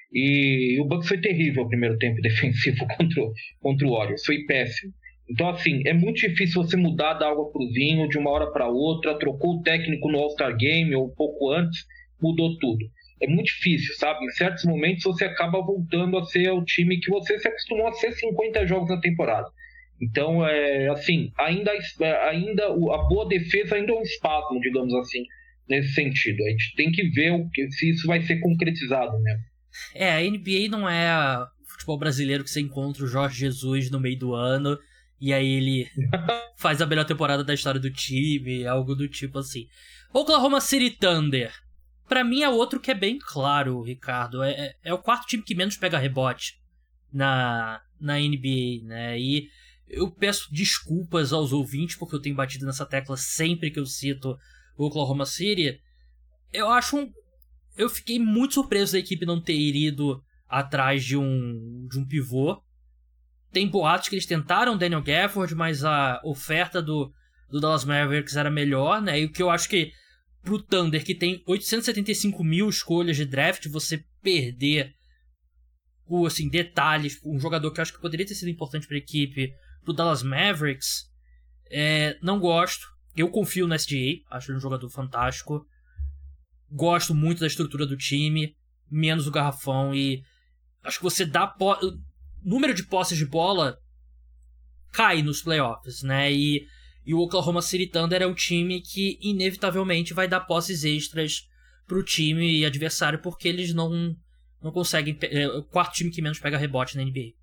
e o Bucks foi terrível o primeiro tempo defensivo contra, contra o Warriors, foi péssimo. Então, assim, é muito difícil você mudar da água pro vinho de uma hora para outra, trocou o técnico no All-Star Game ou um pouco antes, mudou tudo. É muito difícil, sabe? Em certos momentos você acaba voltando a ser o time que você se acostumou a ser cinquenta jogos na temporada. Então, é, assim, ainda, ainda a boa defesa ainda é um espasmo, digamos assim, nesse sentido. A gente tem que ver o que, se isso vai ser concretizado mesmo. É, a N B A não é o futebol brasileiro que você encontra o Jorge Jesus no meio do ano e aí ele faz a melhor temporada da história do time, algo do tipo assim. Oklahoma City Thunder. Pra mim é outro que é bem claro, Ricardo. É, é, é o quarto time que menos pega rebote na, na N B A, né? E eu peço desculpas aos ouvintes, porque eu tenho batido nessa tecla sempre que eu cito o Oklahoma City. Eu acho um... Eu fiquei muito surpreso da equipe não ter ido atrás de um, de um pivô. Tem boatos que eles tentaram Daniel Gafford, mas a oferta do, do Dallas Mavericks era melhor, né? E o que eu acho que pro Thunder, que tem oitocentos e setenta e cinco mil escolhas de draft, você perder o, assim, detalhes, um jogador que eu acho que poderia ter sido importante pra equipe, pro Dallas Mavericks, é, não gosto. Eu confio no S G A, acho ele um jogador fantástico. Gosto muito da estrutura do time, menos o garrafão, e acho que você dá... Po- o número de posses de bola cai nos playoffs, né? E, e o Oklahoma City Thunder é um time que inevitavelmente vai dar posses extras pro time adversário, porque eles não, não conseguem... É o quarto time que menos pega rebote na N B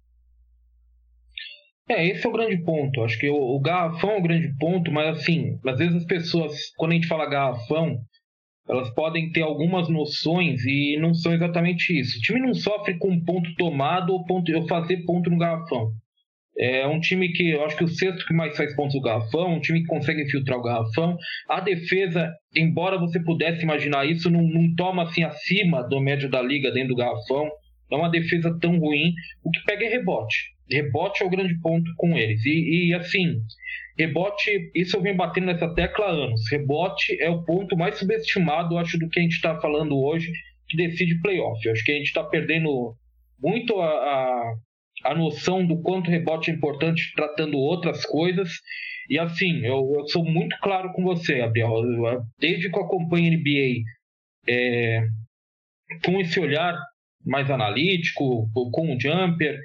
A. É, esse é o grande ponto. Acho que o, o garrafão é o grande ponto, mas assim, às vezes as pessoas, quando a gente fala garrafão, elas podem ter algumas noções e não são exatamente isso. O time não sofre com ponto tomado ou, ponto, ou fazer ponto no garrafão. É um time que, eu acho que o sexto que mais faz pontos do garrafão, um time que consegue infiltrar o garrafão. A defesa, embora você pudesse imaginar isso, não, não toma assim acima do médio da liga dentro do garrafão. É uma defesa tão ruim. O que pega é rebote. Rebote é o grande ponto com eles. E, e assim, rebote, isso eu venho batendo nessa tecla há anos. Rebote é o ponto mais subestimado, acho, do que a gente está falando hoje, que decide playoff. Eu acho que a gente está perdendo muito a... a a noção do quanto rebote é importante tratando outras coisas. E assim, eu, eu sou muito claro com você, Gabriel. Eu, desde que eu acompanho a N B A é, com esse olhar mais analítico, com o jumper,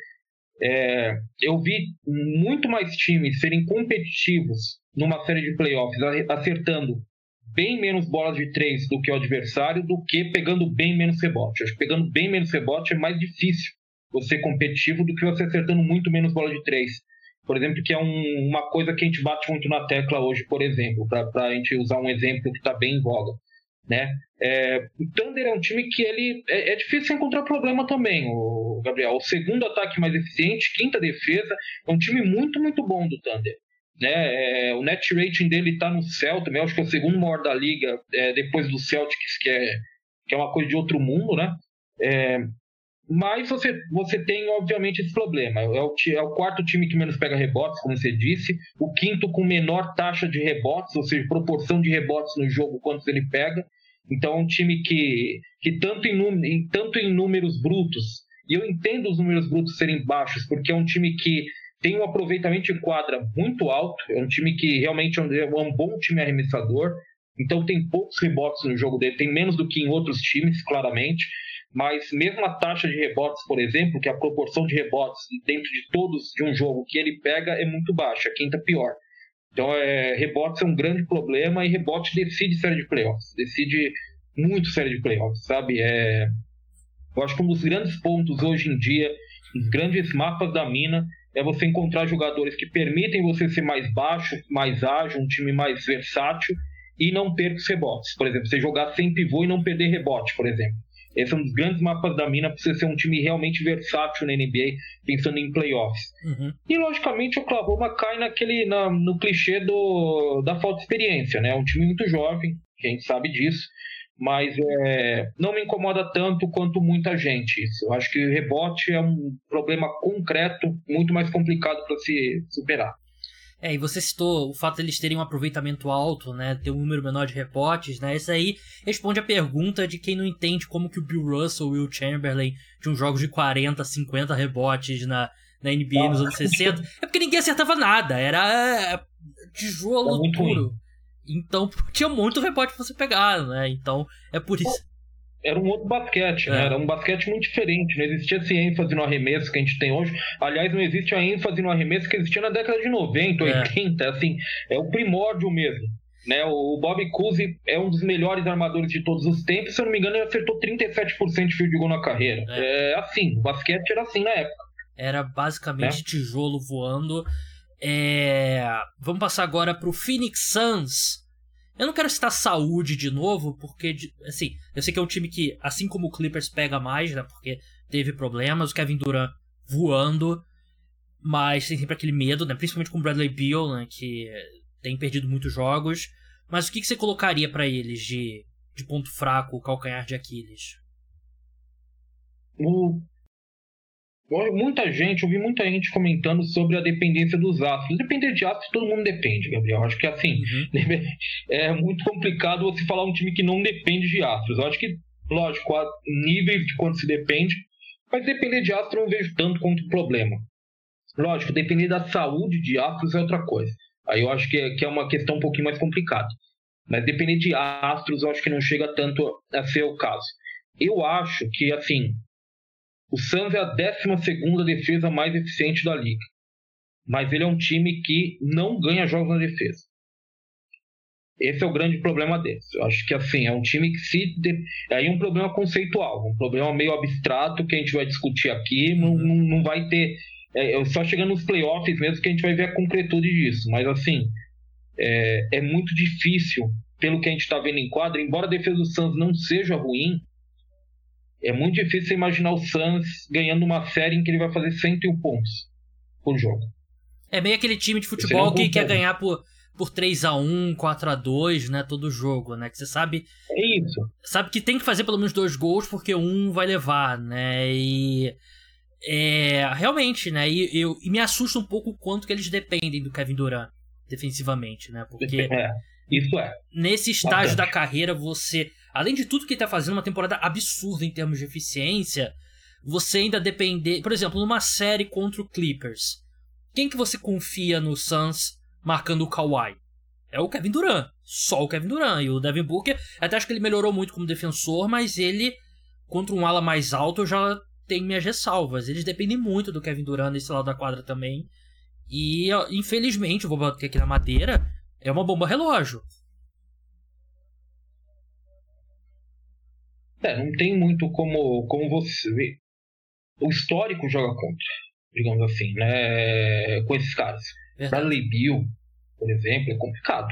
é, eu vi muito mais times serem competitivos numa série de playoffs, acertando bem menos bolas de três do que o adversário, do que pegando bem menos rebote. Eu acho que pegando bem menos rebote é mais difícil você competitivo do que você acertando muito menos bola de três. Por exemplo, que é um, uma coisa que a gente bate muito na tecla hoje, por exemplo, para a gente usar um exemplo que está bem em voga. Né? É, o Thunder é um time que ele é, é difícil encontrar problema também, o Gabriel. O segundo ataque mais eficiente, quinta defesa, é um time muito, muito bom do Thunder. Né? É, o net rating dele está no céu também, acho que é o segundo maior da liga, é, depois do Celtics, que é, que é uma coisa de outro mundo, né? É, Mas você, você tem, obviamente, esse problema. É o, é o quarto time que menos pega rebotes, como você disse. O quinto com menor taxa de rebotes, ou seja, proporção de rebotes no jogo, quantos ele pega. Então, é um time que, que tanto, em, num, tanto em números brutos, e eu entendo os números brutos serem baixos, porque é um time que tem um aproveitamento de quadra muito alto. É um time que realmente é um, é um bom time arremessador. Então, tem poucos rebotes no jogo dele. Tem menos do que em outros times, claramente. Mas mesmo a taxa de rebotes, por exemplo, que é a proporção de rebotes dentro de todos de um jogo que ele pega é muito baixa, a quinta pior. Então, é, rebotes é um grande problema e rebote decide série de playoffs, decide muito série de playoffs, sabe? É, eu acho que um dos grandes pontos hoje em dia, os grandes mapas da mina, é você encontrar jogadores que permitem você ser mais baixo, mais ágil, um time mais versátil e não perder os rebotes. Por exemplo, você jogar sem pivô e não perder rebote, por exemplo. Esse é um dos grandes mapas da mina para você ser um time realmente versátil na N B A, pensando em playoffs. Uhum. E, logicamente, o Oklahoma cai naquele, na, no clichê do, da falta de experiência, né? É um time muito jovem, que a gente sabe disso, mas é, não me incomoda tanto quanto muita gente isso. Eu acho que o rebote é um problema concreto, muito mais complicado para se superar. É, e você citou o fato de eles terem um aproveitamento alto, né, ter um número menor de rebotes, né, isso aí responde a pergunta de quem não entende como que o Bill Russell e o Will Chamberlain tinham jogos de quarenta, cinquenta rebotes na, na N B A ah. nos anos sessenta, é porque ninguém acertava nada, era tijolo é puro, ruim. Então tinha muito rebote pra você pegar, né, então é por isso. Era um outro basquete, é. né? Era um basquete muito diferente. Não existia essa ênfase no arremesso que a gente tem hoje. Aliás, não existe a ênfase no arremesso que existia na década de noventa, é. oitenta. Assim, é o primórdio mesmo. Né? O Bob Cousy é um dos melhores armadores de todos os tempos. Se eu não me engano, ele acertou trinta e sete por cento de field goal na carreira. É. é assim, o basquete era assim na época. Era basicamente é. tijolo voando. É... Vamos passar agora pro Phoenix Suns. Eu não quero citar saúde de novo, porque, assim, eu sei que é um time que, assim como o Clippers, pega mais, né, porque teve problemas, o Kevin Durant voando, mas tem sempre aquele medo, né, principalmente com o Bradley Beal, né, que tem perdido muitos jogos. Mas o que, que você colocaria pra eles de, de ponto fraco, calcanhar de Aquiles? O... Muita gente, eu vi muita gente comentando sobre a dependência dos astros. Depender de astros, todo mundo depende, Gabriel. Acho que assim, uhum. é muito complicado você falar um time que não depende de astros. Eu acho que, lógico, há níveis de quanto se depende, mas depender de astros eu não vejo tanto quanto problema. Lógico, depender da saúde de astros é outra coisa. Aí eu acho que é, que é uma questão um pouquinho mais complicada. Mas depender de astros eu acho que não chega tanto a ser o caso. Eu acho que, assim, o Suns é a décima segunda defesa mais eficiente da liga. Mas ele é um time que não ganha jogos na defesa. Esse é o grande problema deles. Eu acho que, assim, é um time que se... De... Aí é um problema conceitual, um problema meio abstrato que a gente vai discutir aqui, não, não, não vai ter... É só chegando nos playoffs mesmo que a gente vai ver a concretude disso. Mas, assim, é, é muito difícil, pelo que a gente está vendo em quadra, embora a defesa do Suns não seja ruim, é muito difícil imaginar o Suns ganhando uma série em que ele vai fazer cento e um pontos por jogo. É meio aquele time de futebol que quer ganhar por, por três a um, quatro a dois, né? Todo jogo, né? Que você sabe... É isso. Sabe que tem que fazer pelo menos dois gols porque um vai levar, né? E... É, realmente, né? E, eu, e me assusta um pouco o quanto que eles dependem do Kevin Durant defensivamente, né? Porque... É, isso é. Nesse estágio Bastante. da carreira, você... Além de tudo que ele tá fazendo, uma temporada absurda em termos de eficiência, você ainda depender... Por exemplo, numa série contra o Clippers... Quem que você confia no Suns marcando o Kawhi? É o Kevin Durant. Só o Kevin Durant. E o Devin Booker, até acho que ele melhorou muito como defensor, mas ele, contra um ala mais alto, eu já tenho minhas ressalvas. Eles dependem muito do Kevin Durant nesse lado da quadra também. E, infelizmente, eu vou bater aqui na madeira, é uma bomba relógio. É, não tem muito como, como você ver. O histórico joga contra, digamos assim, né? Com esses caras. Bradley Beal, por exemplo, é complicado.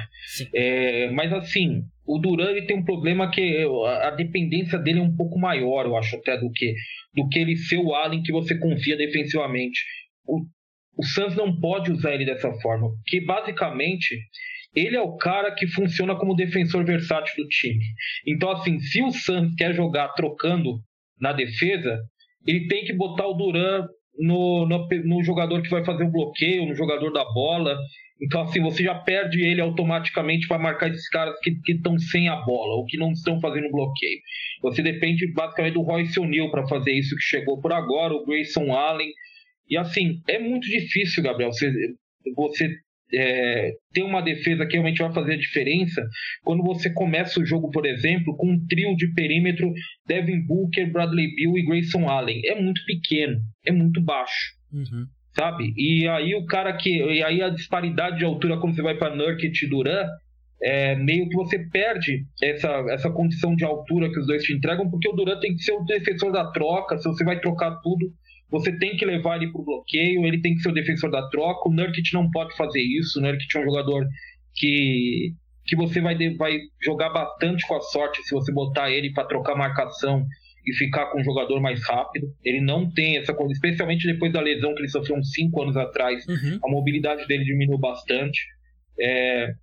É, mas assim, o Durant ele tem um problema que a dependência dele é um pouco maior, eu acho, até do que, do que ele ser o Allen que você confia defensivamente. O, o Suns não pode usar ele dessa forma, porque basicamente ele é o cara que funciona como defensor versátil do time. Então assim, se o Suns quer jogar trocando na defesa, ele tem que botar o Durant No, no, no jogador que vai fazer o bloqueio, no jogador da bola. Então assim, você já perde ele automaticamente para marcar esses caras que estão sem a bola ou que não estão fazendo bloqueio. Você depende basicamente do Royce O'Neal para fazer isso que chegou por agora, o Grayson Allen. E assim, é muito difícil, Gabriel, você, você é, ter uma defesa que realmente vai fazer a diferença quando você começa o jogo, por exemplo, com um trio de perímetro: Devin Booker, Bradley Beal e Grayson Allen. É muito pequeno, é muito baixo, uhum. sabe? E aí o cara que... E aí a disparidade de altura quando você vai para Nurkic e Durant, é, meio que você perde essa, essa condição de altura que os dois te entregam, porque o Durant tem que ser o defensor da troca. Se você vai trocar tudo, você tem que levar ele para o bloqueio, ele tem que ser o defensor da troca. O Nurkic não pode fazer isso. O Nurkic é um jogador que, que você vai, vai jogar bastante com a sorte se você botar ele para trocar marcação e ficar com um jogador mais rápido. Ele não tem essa coisa, especialmente depois da lesão que ele sofreu uns cinco anos atrás. Uhum. A mobilidade dele diminuiu bastante. É...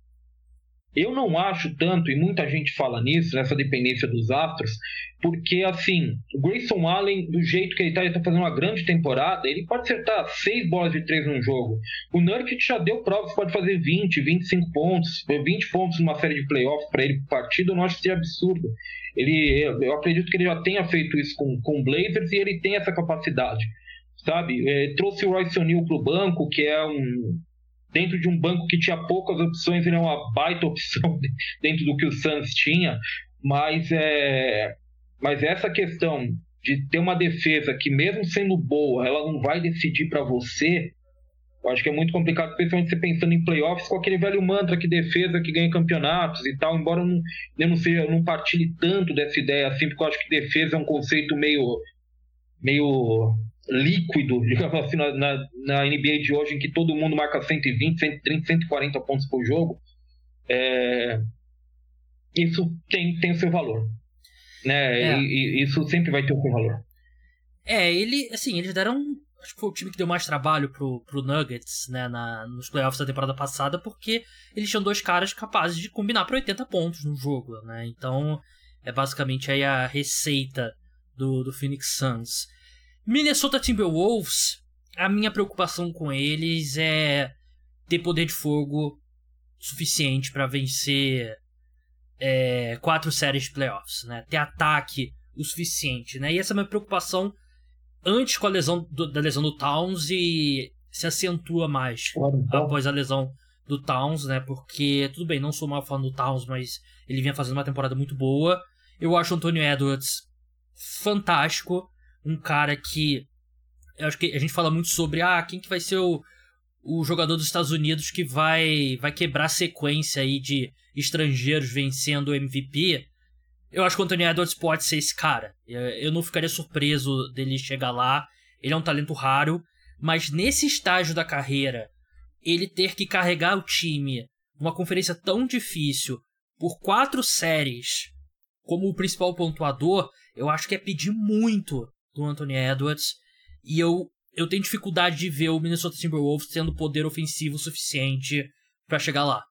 Eu não acho tanto, e muita gente fala nisso, nessa dependência dos astros, porque, assim, o Grayson Allen, do jeito que ele está, ele está fazendo uma grande temporada, ele pode acertar seis bolas de três num jogo. O Nurkic já deu provas que pode fazer vinte, vinte e cinco pontos, vinte pontos numa série de playoffs para ele por partida. Eu não acho que seja absurdo. Ele, eu acredito que ele já tenha feito isso com, com o Blazers e ele tem essa capacidade, sabe? É, trouxe o Royce O'Neal para o banco, que é um... Dentro de um banco que tinha poucas opções, ele é uma baita opção dentro do que o Suns tinha, mas, é, mas essa questão de ter uma defesa que, mesmo sendo boa, ela não vai decidir para você, eu acho que é muito complicado, especialmente você pensando em playoffs, com aquele velho mantra que defesa que ganha campeonatos e tal, embora eu não, eu não, seja, eu não partilhe tanto dessa ideia assim, porque eu acho que defesa é um conceito meio... meio líquido, digamos assim, na, na, na N B A de hoje, em que todo mundo marca cento e vinte, cento e trinta, cento e quarenta pontos por jogo. É... Isso tem, tem o seu valor, né? É. E, e isso sempre vai ter o seu valor. É, ele, assim, eles deram... Acho que foi o time que deu mais trabalho pro, pro Nuggets, né, na, nos playoffs da temporada passada, porque eles tinham dois caras capazes de combinar para oitenta pontos no jogo, né? Então, é basicamente aí a receita do, do Phoenix Suns. Minnesota Timberwolves, a minha preocupação com eles é ter poder de fogo suficiente para vencer é, quatro séries de playoffs, né? Ter ataque o suficiente, né? E essa é a minha preocupação antes com a lesão do, da lesão do Towns e se acentua mais claro, então. após a lesão do Towns, né? Porque, tudo bem, não sou mal fã do Towns, mas ele vinha fazendo uma temporada muito boa. Eu acho o Anthony Edwards fantástico. Um cara que... Eu acho que a gente fala muito sobre ah, quem que vai ser o, o jogador dos Estados Unidos que vai, vai quebrar a sequência aí de estrangeiros vencendo o M V P. Eu acho que o Anthony Edwards pode ser esse cara. Eu não ficaria surpreso dele chegar lá. Ele é um talento raro. Mas nesse estágio da carreira, ele ter que carregar o time numa conferência tão difícil por quatro séries como o principal pontuador, eu acho que é pedir muito do Anthony Edwards, e eu eu tenho dificuldade de ver o Minnesota Timberwolves tendo poder ofensivo suficiente pra chegar lá.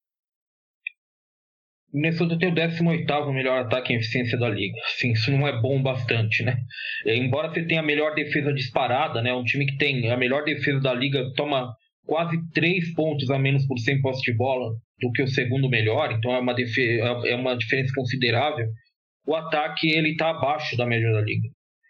O Minnesota tem o décimo oitavo melhor ataque em eficiência da liga. Sim, isso não é bom bastante, né? Embora você tenha a melhor defesa disparada, né? Um time que tem a melhor defesa da liga toma quase três pontos a menos por cem posse de bola do que o segundo melhor, então é uma, defesa, é uma diferença considerável. O ataque ele está abaixo da média da liga.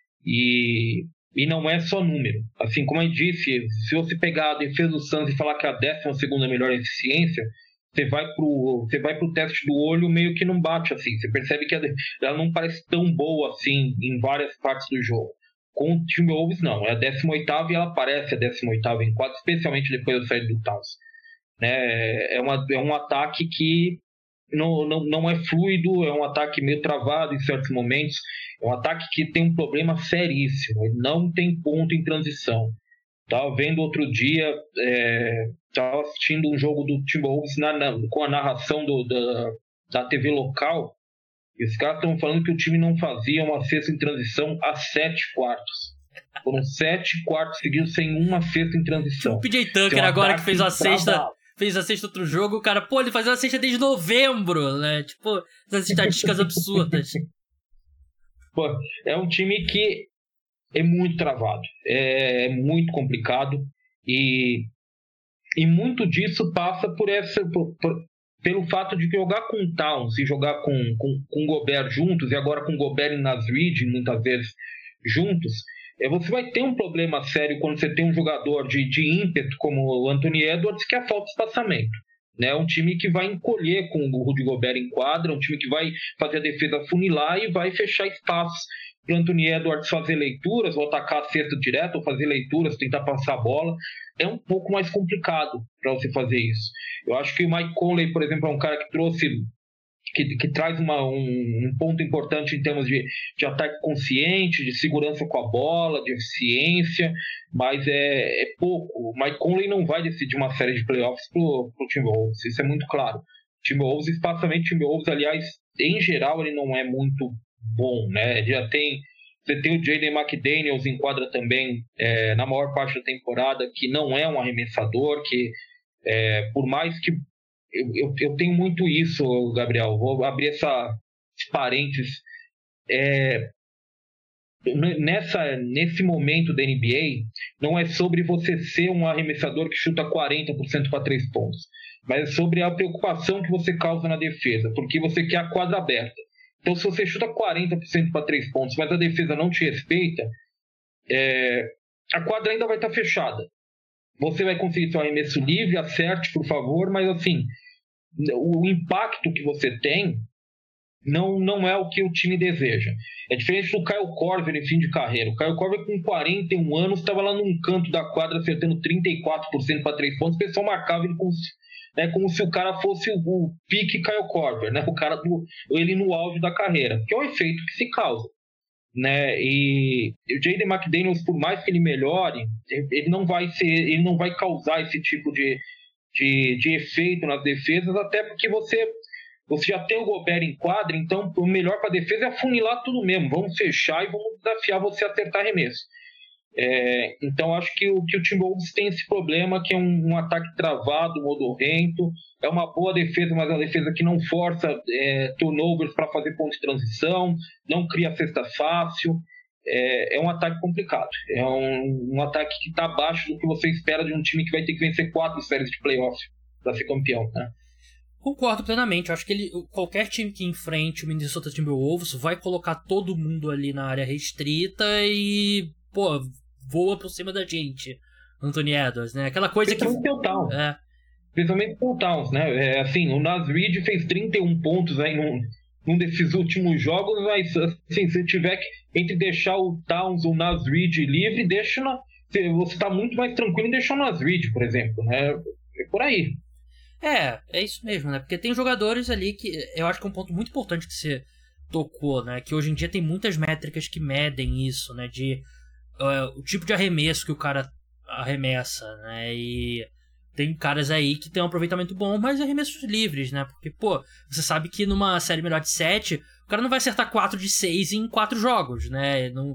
E, e não é só número. Assim como eu disse, se você pegar a defesa do Suns e falar que é a décima segunda melhor eficiência, você vai pro, você vai pro teste do olho, meio que não bate assim. Você percebe que ela não parece tão boa assim em várias partes do jogo. Com o Timberwolves não, é a décima oitava e ela parece a décima oitava em quadro, especialmente depois da saída do Towns. Né? É, uma, é um ataque que não, não, não é fluido, é um ataque meio travado em certos momentos, é um ataque que tem um problema seríssimo, ele não tem ponto em transição. Estava vendo outro dia, estava é, assistindo um jogo do Timberwolves na, na, com a narração do, da, da T V local, e os caras estão falando que o time não fazia uma cesta em transição há sete quartos. Foram sete quartos seguidos sem uma cesta em transição. O P J Tucker agora que fez a sexta, fez a sexta outro jogo, o cara, pô, ele fazia a sexta desde novembro, né? Tipo, essas estatísticas absurdas. Pô, é um time que é muito travado, é muito complicado e, e muito disso passa por essa, por, por, pelo fato de jogar com o Towns e jogar com, com, com o Gobert juntos, e agora com o Gobert e Naz Reid muitas vezes juntos, é, você vai ter um problema sério quando você tem um jogador de, de ímpeto como o Anthony Edwards, que é a falta de espaçamento. É um time que vai encolher com o Rudy Gobert em quadra, um time que vai fazer a defesa funilar e vai fechar espaços para o Anthony Edwards fazer leituras, ou atacar a cesta direto, ou fazer leituras, tentar passar a bola. É um pouco mais complicado para você fazer isso. Eu acho que o Mike Conley, por exemplo, é um cara que trouxe, que, que traz uma, um, um ponto importante em termos de, de ataque consciente, de segurança com a bola, de eficiência, mas é, é pouco. O Mike Conley não vai decidir uma série de playoffs para o Timberwolves, isso é muito claro. O Timberwolves, espaçamento Timberwolves, aliás, em geral, ele não é muito bom, né? Já tem, você tem o Jaden McDaniels em quadra também, é, na maior parte da temporada, que não é um arremessador, que é, por mais que eu, eu, eu tenho muito isso, Gabriel, vou abrir essa parênteses, é, nessa, nesse momento da N B A, não é sobre você ser um arremessador que chuta quarenta por cento para três pontos, mas é sobre a preocupação que você causa na defesa, porque você quer a quadra aberta. Então, se você chuta quarenta por cento para três pontos, mas a defesa não te respeita, é, a quadra ainda vai estar fechada. Você vai conseguir seu arremesso livre, acerte, por favor, mas assim, o impacto que você tem não, não é o que o time deseja. É diferente do Kyle Korver em fim de carreira. O Kyle Korver, com quarenta e um anos, estava lá num canto da quadra acertando trinta e quatro por cento para três pontos, o pessoal marcava ele como se, né, como se o cara fosse o, o pique Kyle Korver, né, o cara do, ele no auge da carreira, que é o efeito que se causa. Né? E o Jaden McDaniels, por mais que ele melhore, ele não vai ser, ele não vai causar esse tipo de, de, de efeito nas defesas, até porque você, você já tem o Gobert em quadra, então o melhor para a defesa é afunilar tudo mesmo, vamos fechar e vamos desafiar você a acertar arremesso. É, então acho que o, que o Timberwolves tem esse problema, que é um, um ataque travado, modorrento, é uma boa defesa, mas é uma defesa que não força é, turnovers para fazer ponto de transição, não cria cesta fácil, é, é um ataque complicado, é um, um ataque que está abaixo do que você espera de um time que vai ter que vencer quatro séries de playoff para ser campeão, né? Concordo plenamente, eu acho que ele, qualquer time que enfrente o Minnesota Timberwolves vai colocar todo mundo ali na área restrita e, pô, voa por cima da gente, Anthony Edwards, né? Aquela coisa que... O Towns. É. Principalmente o Towns, né? É, assim, o Naz Reid fez trinta e um pontos aí num, num desses últimos jogos, mas assim, se tiver que, entre deixar o Towns ou o Naz Reid livre, deixa na, você tá muito mais tranquilo em deixar o Naz Reid, por exemplo, né? É por aí. É, é isso mesmo, né? Porque tem jogadores ali que eu acho que é um ponto muito importante que você tocou, né? Que hoje em dia tem muitas métricas que medem isso, né? De uh, o tipo de arremesso que o cara arremessa, né? E tem caras aí que tem um aproveitamento bom, mas arremessos livres, né? Porque, pô, você sabe que numa série melhor de sete, o cara não vai acertar quatro de seis em quatro jogos, né? Não,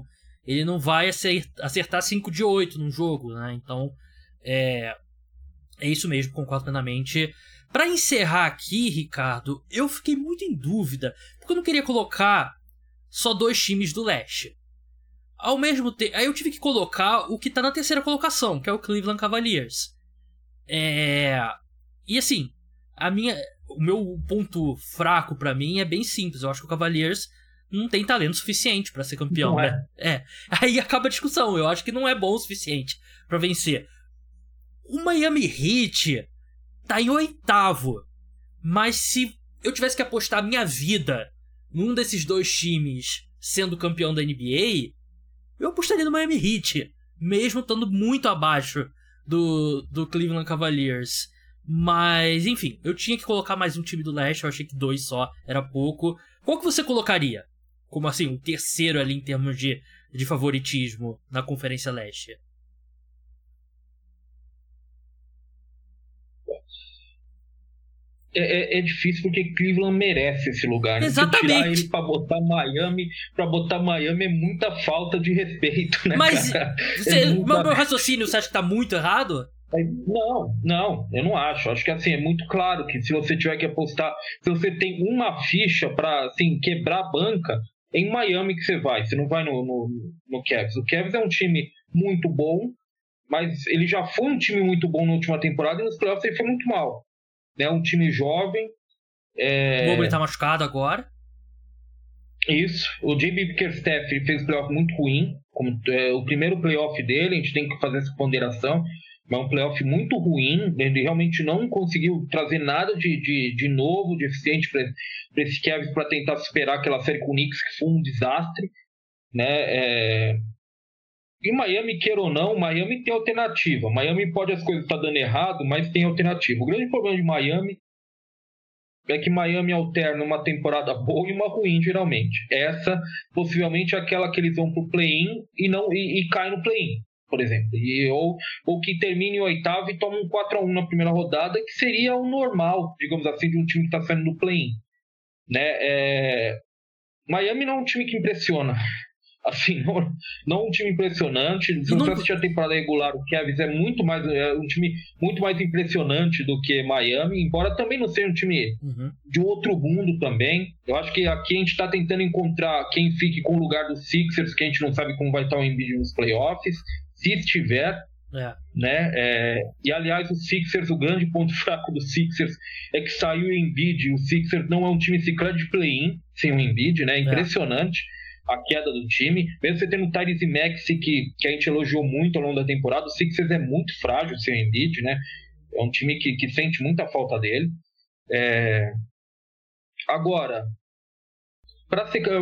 ele não vai acertar cinco de oito num jogo, né? Então, é, é isso mesmo, concordo plenamente. Pra encerrar aqui, Ricardo, eu fiquei muito em dúvida, porque eu não queria colocar só dois times do leste. Ao mesmo tempo, aí eu tive que colocar o que tá na terceira colocação, que é o Cleveland Cavaliers. É... E assim, a minha, o meu ponto fraco pra mim é bem simples. Eu acho que o Cavaliers não tem talento suficiente pra ser campeão, não né? É. é. Aí acaba a discussão. Eu acho que não é bom o suficiente pra vencer. O Miami Heat tá em oitavo. Mas se eu tivesse que apostar minha vida num desses dois times sendo campeão da N B A, eu apostaria no Miami Heat, mesmo estando muito abaixo do, do Cleveland Cavaliers. Mas, enfim, eu tinha que colocar mais um time do leste, eu achei que dois só era pouco. Qual que você colocaria? Como assim, um terceiro ali em termos de, de favoritismo na Conferência Leste? É, é, é difícil porque Cleveland merece esse lugar. Exatamente. Tirar ele pra botar Miami, pra botar Miami é muita falta de respeito, né? Mas cara? você, é muita... meu raciocínio, você acha que tá muito errado? Não, não, eu não acho. Acho que assim, é muito claro que se você tiver que apostar, se você tem uma ficha pra assim, quebrar a banca, é em Miami que você vai. Você não vai no, no, no Cavs. O Cavs é um time muito bom, mas ele já foi um time muito bom na última temporada e nos playoffs ele foi muito mal. É um time jovem. É... O Mobley tá machucado agora. Isso. O J B Bickerstaff ele fez um playoff muito ruim. Como, é, o primeiro playoff dele, a gente tem que fazer essa ponderação. Mas um playoff muito ruim. Ele realmente não conseguiu trazer nada de, de, de novo, de eficiente para esse Cavs para tentar superar aquela série com o Knicks, que foi um desastre. Né? É... E Miami, queira ou não, Miami tem alternativa. Miami pode as coisas estar dando errado, mas tem alternativa. O grande problema de Miami é que Miami alterna uma temporada boa e uma ruim, geralmente. Essa, possivelmente, é aquela que eles vão pro play-in e, não, e, e cai no play-in, por exemplo. E, ou, ou que termine em oitavo e toma um quatro a um na primeira rodada, que seria o normal, digamos assim, de um time que está saindo do play-in. Né? É... Miami não é um time que impressiona. Assim, não, não um time impressionante. Se não... você assistir a temporada regular, o Cavs é muito mais é um time muito mais impressionante do que Miami, embora também não seja um time uhum. de outro mundo também. Eu acho que aqui a gente está tentando encontrar quem fique com o lugar dos Sixers, que a gente não sabe como vai estar o Embiid nos playoffs, se estiver. É. Né? É, e aliás, os Sixers, o grande ponto fraco dos Sixers é que saiu o Embiid. O Sixers não é um time sequer de play-in sem o Embiid, né? Impressionante. É. A queda do time, mesmo você tendo o Tyrese Maxey, que, que a gente elogiou muito ao longo da temporada, o Sixers é muito frágil sem o Embiid, né? É um time que, que sente muita falta dele. É... Agora, para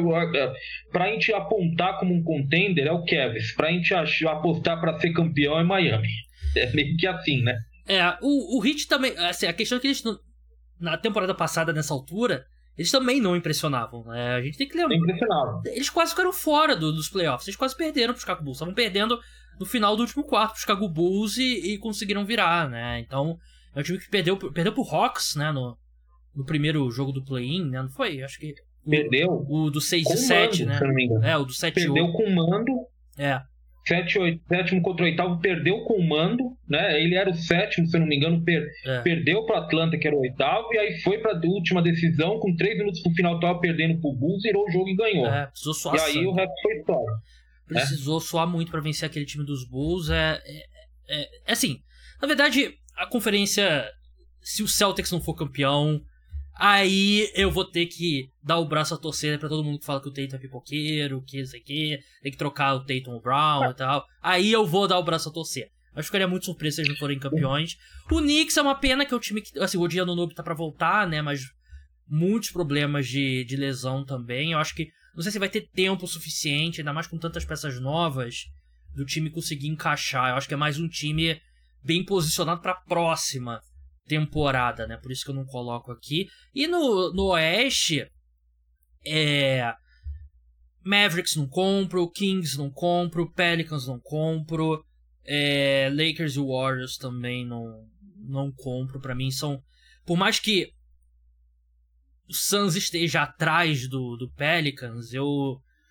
a gente apontar como um contender é o Cavs, para a gente apostar para ser campeão é Miami. É meio que assim, né? É, o, o Heat também, assim, a questão é que eles, na temporada passada, nessa altura, eles também não impressionavam, né? A gente tem que lembrar. Impressionavam. Eles quase ficaram fora do, dos playoffs. Eles quase perderam pro Chicago Bulls. Estavam perdendo no final do último quarto pro Chicago Bulls e, e conseguiram virar, né? Então, é um time que perdeu, perdeu pro Hawks, né? No, no primeiro jogo do play-in, né? Não foi? Acho que... O, perdeu. O do seis e sete, né? Se não me engano. É, o do sete e oito. Perdeu com o mando. É. Sete, oito, sétimo contra o oitavo, perdeu com o mando, né? Ele era o sétimo, se eu não me engano, per, é. perdeu para Atlanta, que era o oitavo, e aí foi para a última decisão, com três minutos pro final, tava perdendo pro Bulls, virou o jogo e ganhou. É, precisou suar e aí sangue. O resto foi história. Precisou é. suar muito para vencer aquele time dos Bulls. É, é, é, é assim, na verdade, a conferência, se o Celtics não for campeão, aí eu vou ter que dar o braço a torcer pra todo mundo que fala que o Tatum é pipoqueiro, que não sei o que, tem que trocar o Tatum o Brown ah. e tal. Aí eu vou dar o braço a torcer. Eu ficaria muito surpreso se eles não forem campeões. O Knicks é uma pena, que é o time que... Assim, o Odiano Anunoby tá pra voltar, né? Mas muitos problemas de, de lesão também. Eu acho que... Não sei se vai ter tempo suficiente, ainda mais com tantas peças novas, do time conseguir encaixar. Eu acho que é mais um time bem posicionado pra próxima temporada, né? Por isso que eu não coloco aqui. E no, no Oeste, é... Mavericks não compro, Kings não compro, Pelicans não compro, é... Lakers e Warriors também não, não compro. Pra mim são... Por mais que o Suns esteja atrás do, do Pelicans, eu...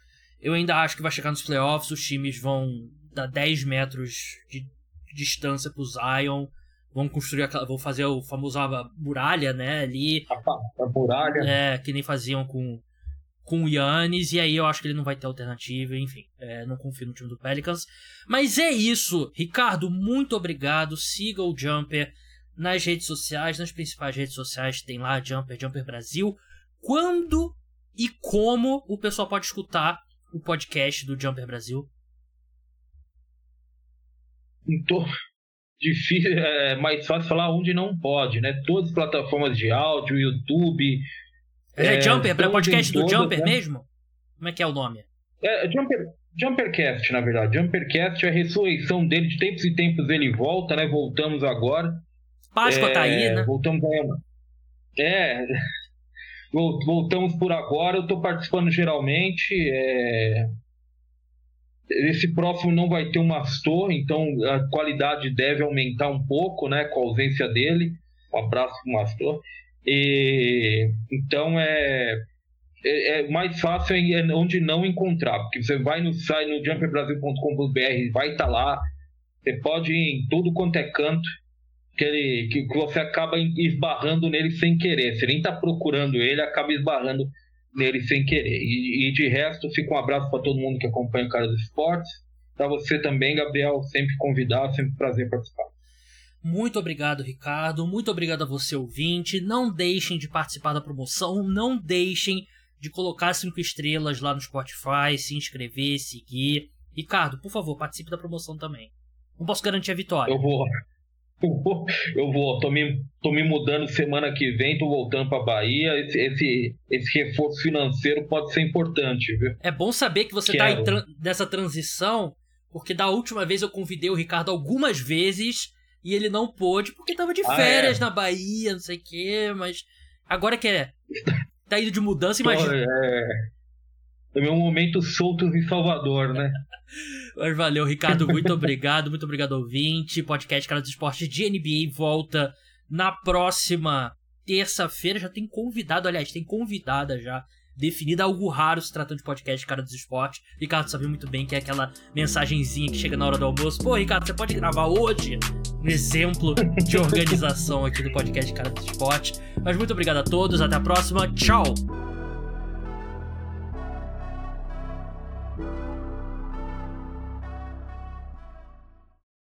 Eu ainda acho que vai chegar nos playoffs, os times vão dar dez metros de distância pro Zion, vão construir aquela, vão fazer o famoso a muralha, né, ali. A, a muralha. É, que nem faziam com, com o Giannis, e aí eu acho que ele não vai ter alternativa, enfim, é, não confio no time do Pelicans. Mas é isso, Ricardo, muito obrigado, siga o Jumper nas redes sociais, nas principais redes sociais, tem lá Jumper, Jumper Brasil. Quando e como o pessoal pode escutar o podcast do Jumper Brasil? Então, difícil, é mais fácil falar onde não pode, né? Todas as plataformas de áudio, YouTube. É, é Jumper, é podcast do todas, Jumper né? mesmo? Como é que é o nome? É, Jumper, Jumpercast, na verdade. Jumpercast é a ressurreição dele, de tempos em tempos ele volta, né? Voltamos agora. Páscoa é, tá aí, né? Voltamos agora. É, voltamos por agora. Eu tô participando geralmente. É... Esse próximo não vai ter um Mastor, então a qualidade deve aumentar um pouco, né, com a ausência dele. Um abraço pro Mastor. E, então é, é, é mais fácil é onde não encontrar, porque você vai no site, no jumper brasil ponto com ponto b r, vai estar tá lá. Você pode ir em tudo quanto é canto, que, ele, que você acaba esbarrando nele sem querer. Você nem está procurando ele, acaba esbarrando nele sem querer. E, e de resto, fica um abraço para todo mundo que acompanha o Cara dos Esportes. Para você também, Gabriel, sempre convidado, sempre um prazer participar. Muito obrigado, Ricardo. Muito obrigado a você, ouvinte. Não deixem de participar da promoção. Não deixem de colocar cinco estrelas lá no Spotify, se inscrever, seguir. Ricardo, por favor, participe da promoção também. Não posso garantir a vitória. Eu vou. Eu vou, eu vou. Tô me, tô me mudando semana que vem, tô voltando pra Bahia. Esse, esse, esse reforço financeiro pode ser importante, viu? É bom saber que você Quero. tá em tra- nessa transição, porque da última vez eu convidei o Ricardo algumas vezes e ele não pôde, porque tava de férias ah, é. na Bahia, não sei o quê, mas agora que é, tá indo de mudança, imagina. É, é meu momento soltos em Salvador, né? Mas valeu, Ricardo, muito obrigado, muito obrigado, ouvinte. Podcast Cara dos Esportes de N B A volta na próxima terça-feira. Já tem convidado, aliás, tem convidada já definida, algo raro se tratando de podcast Cara dos Esportes. Ricardo sabe muito bem que é aquela mensagenzinha que chega na hora do almoço. Pô, Ricardo, você pode gravar hoje? Um exemplo de organização aqui do podcast Cara dos Esportes. Mas muito obrigado a todos, até a próxima, tchau!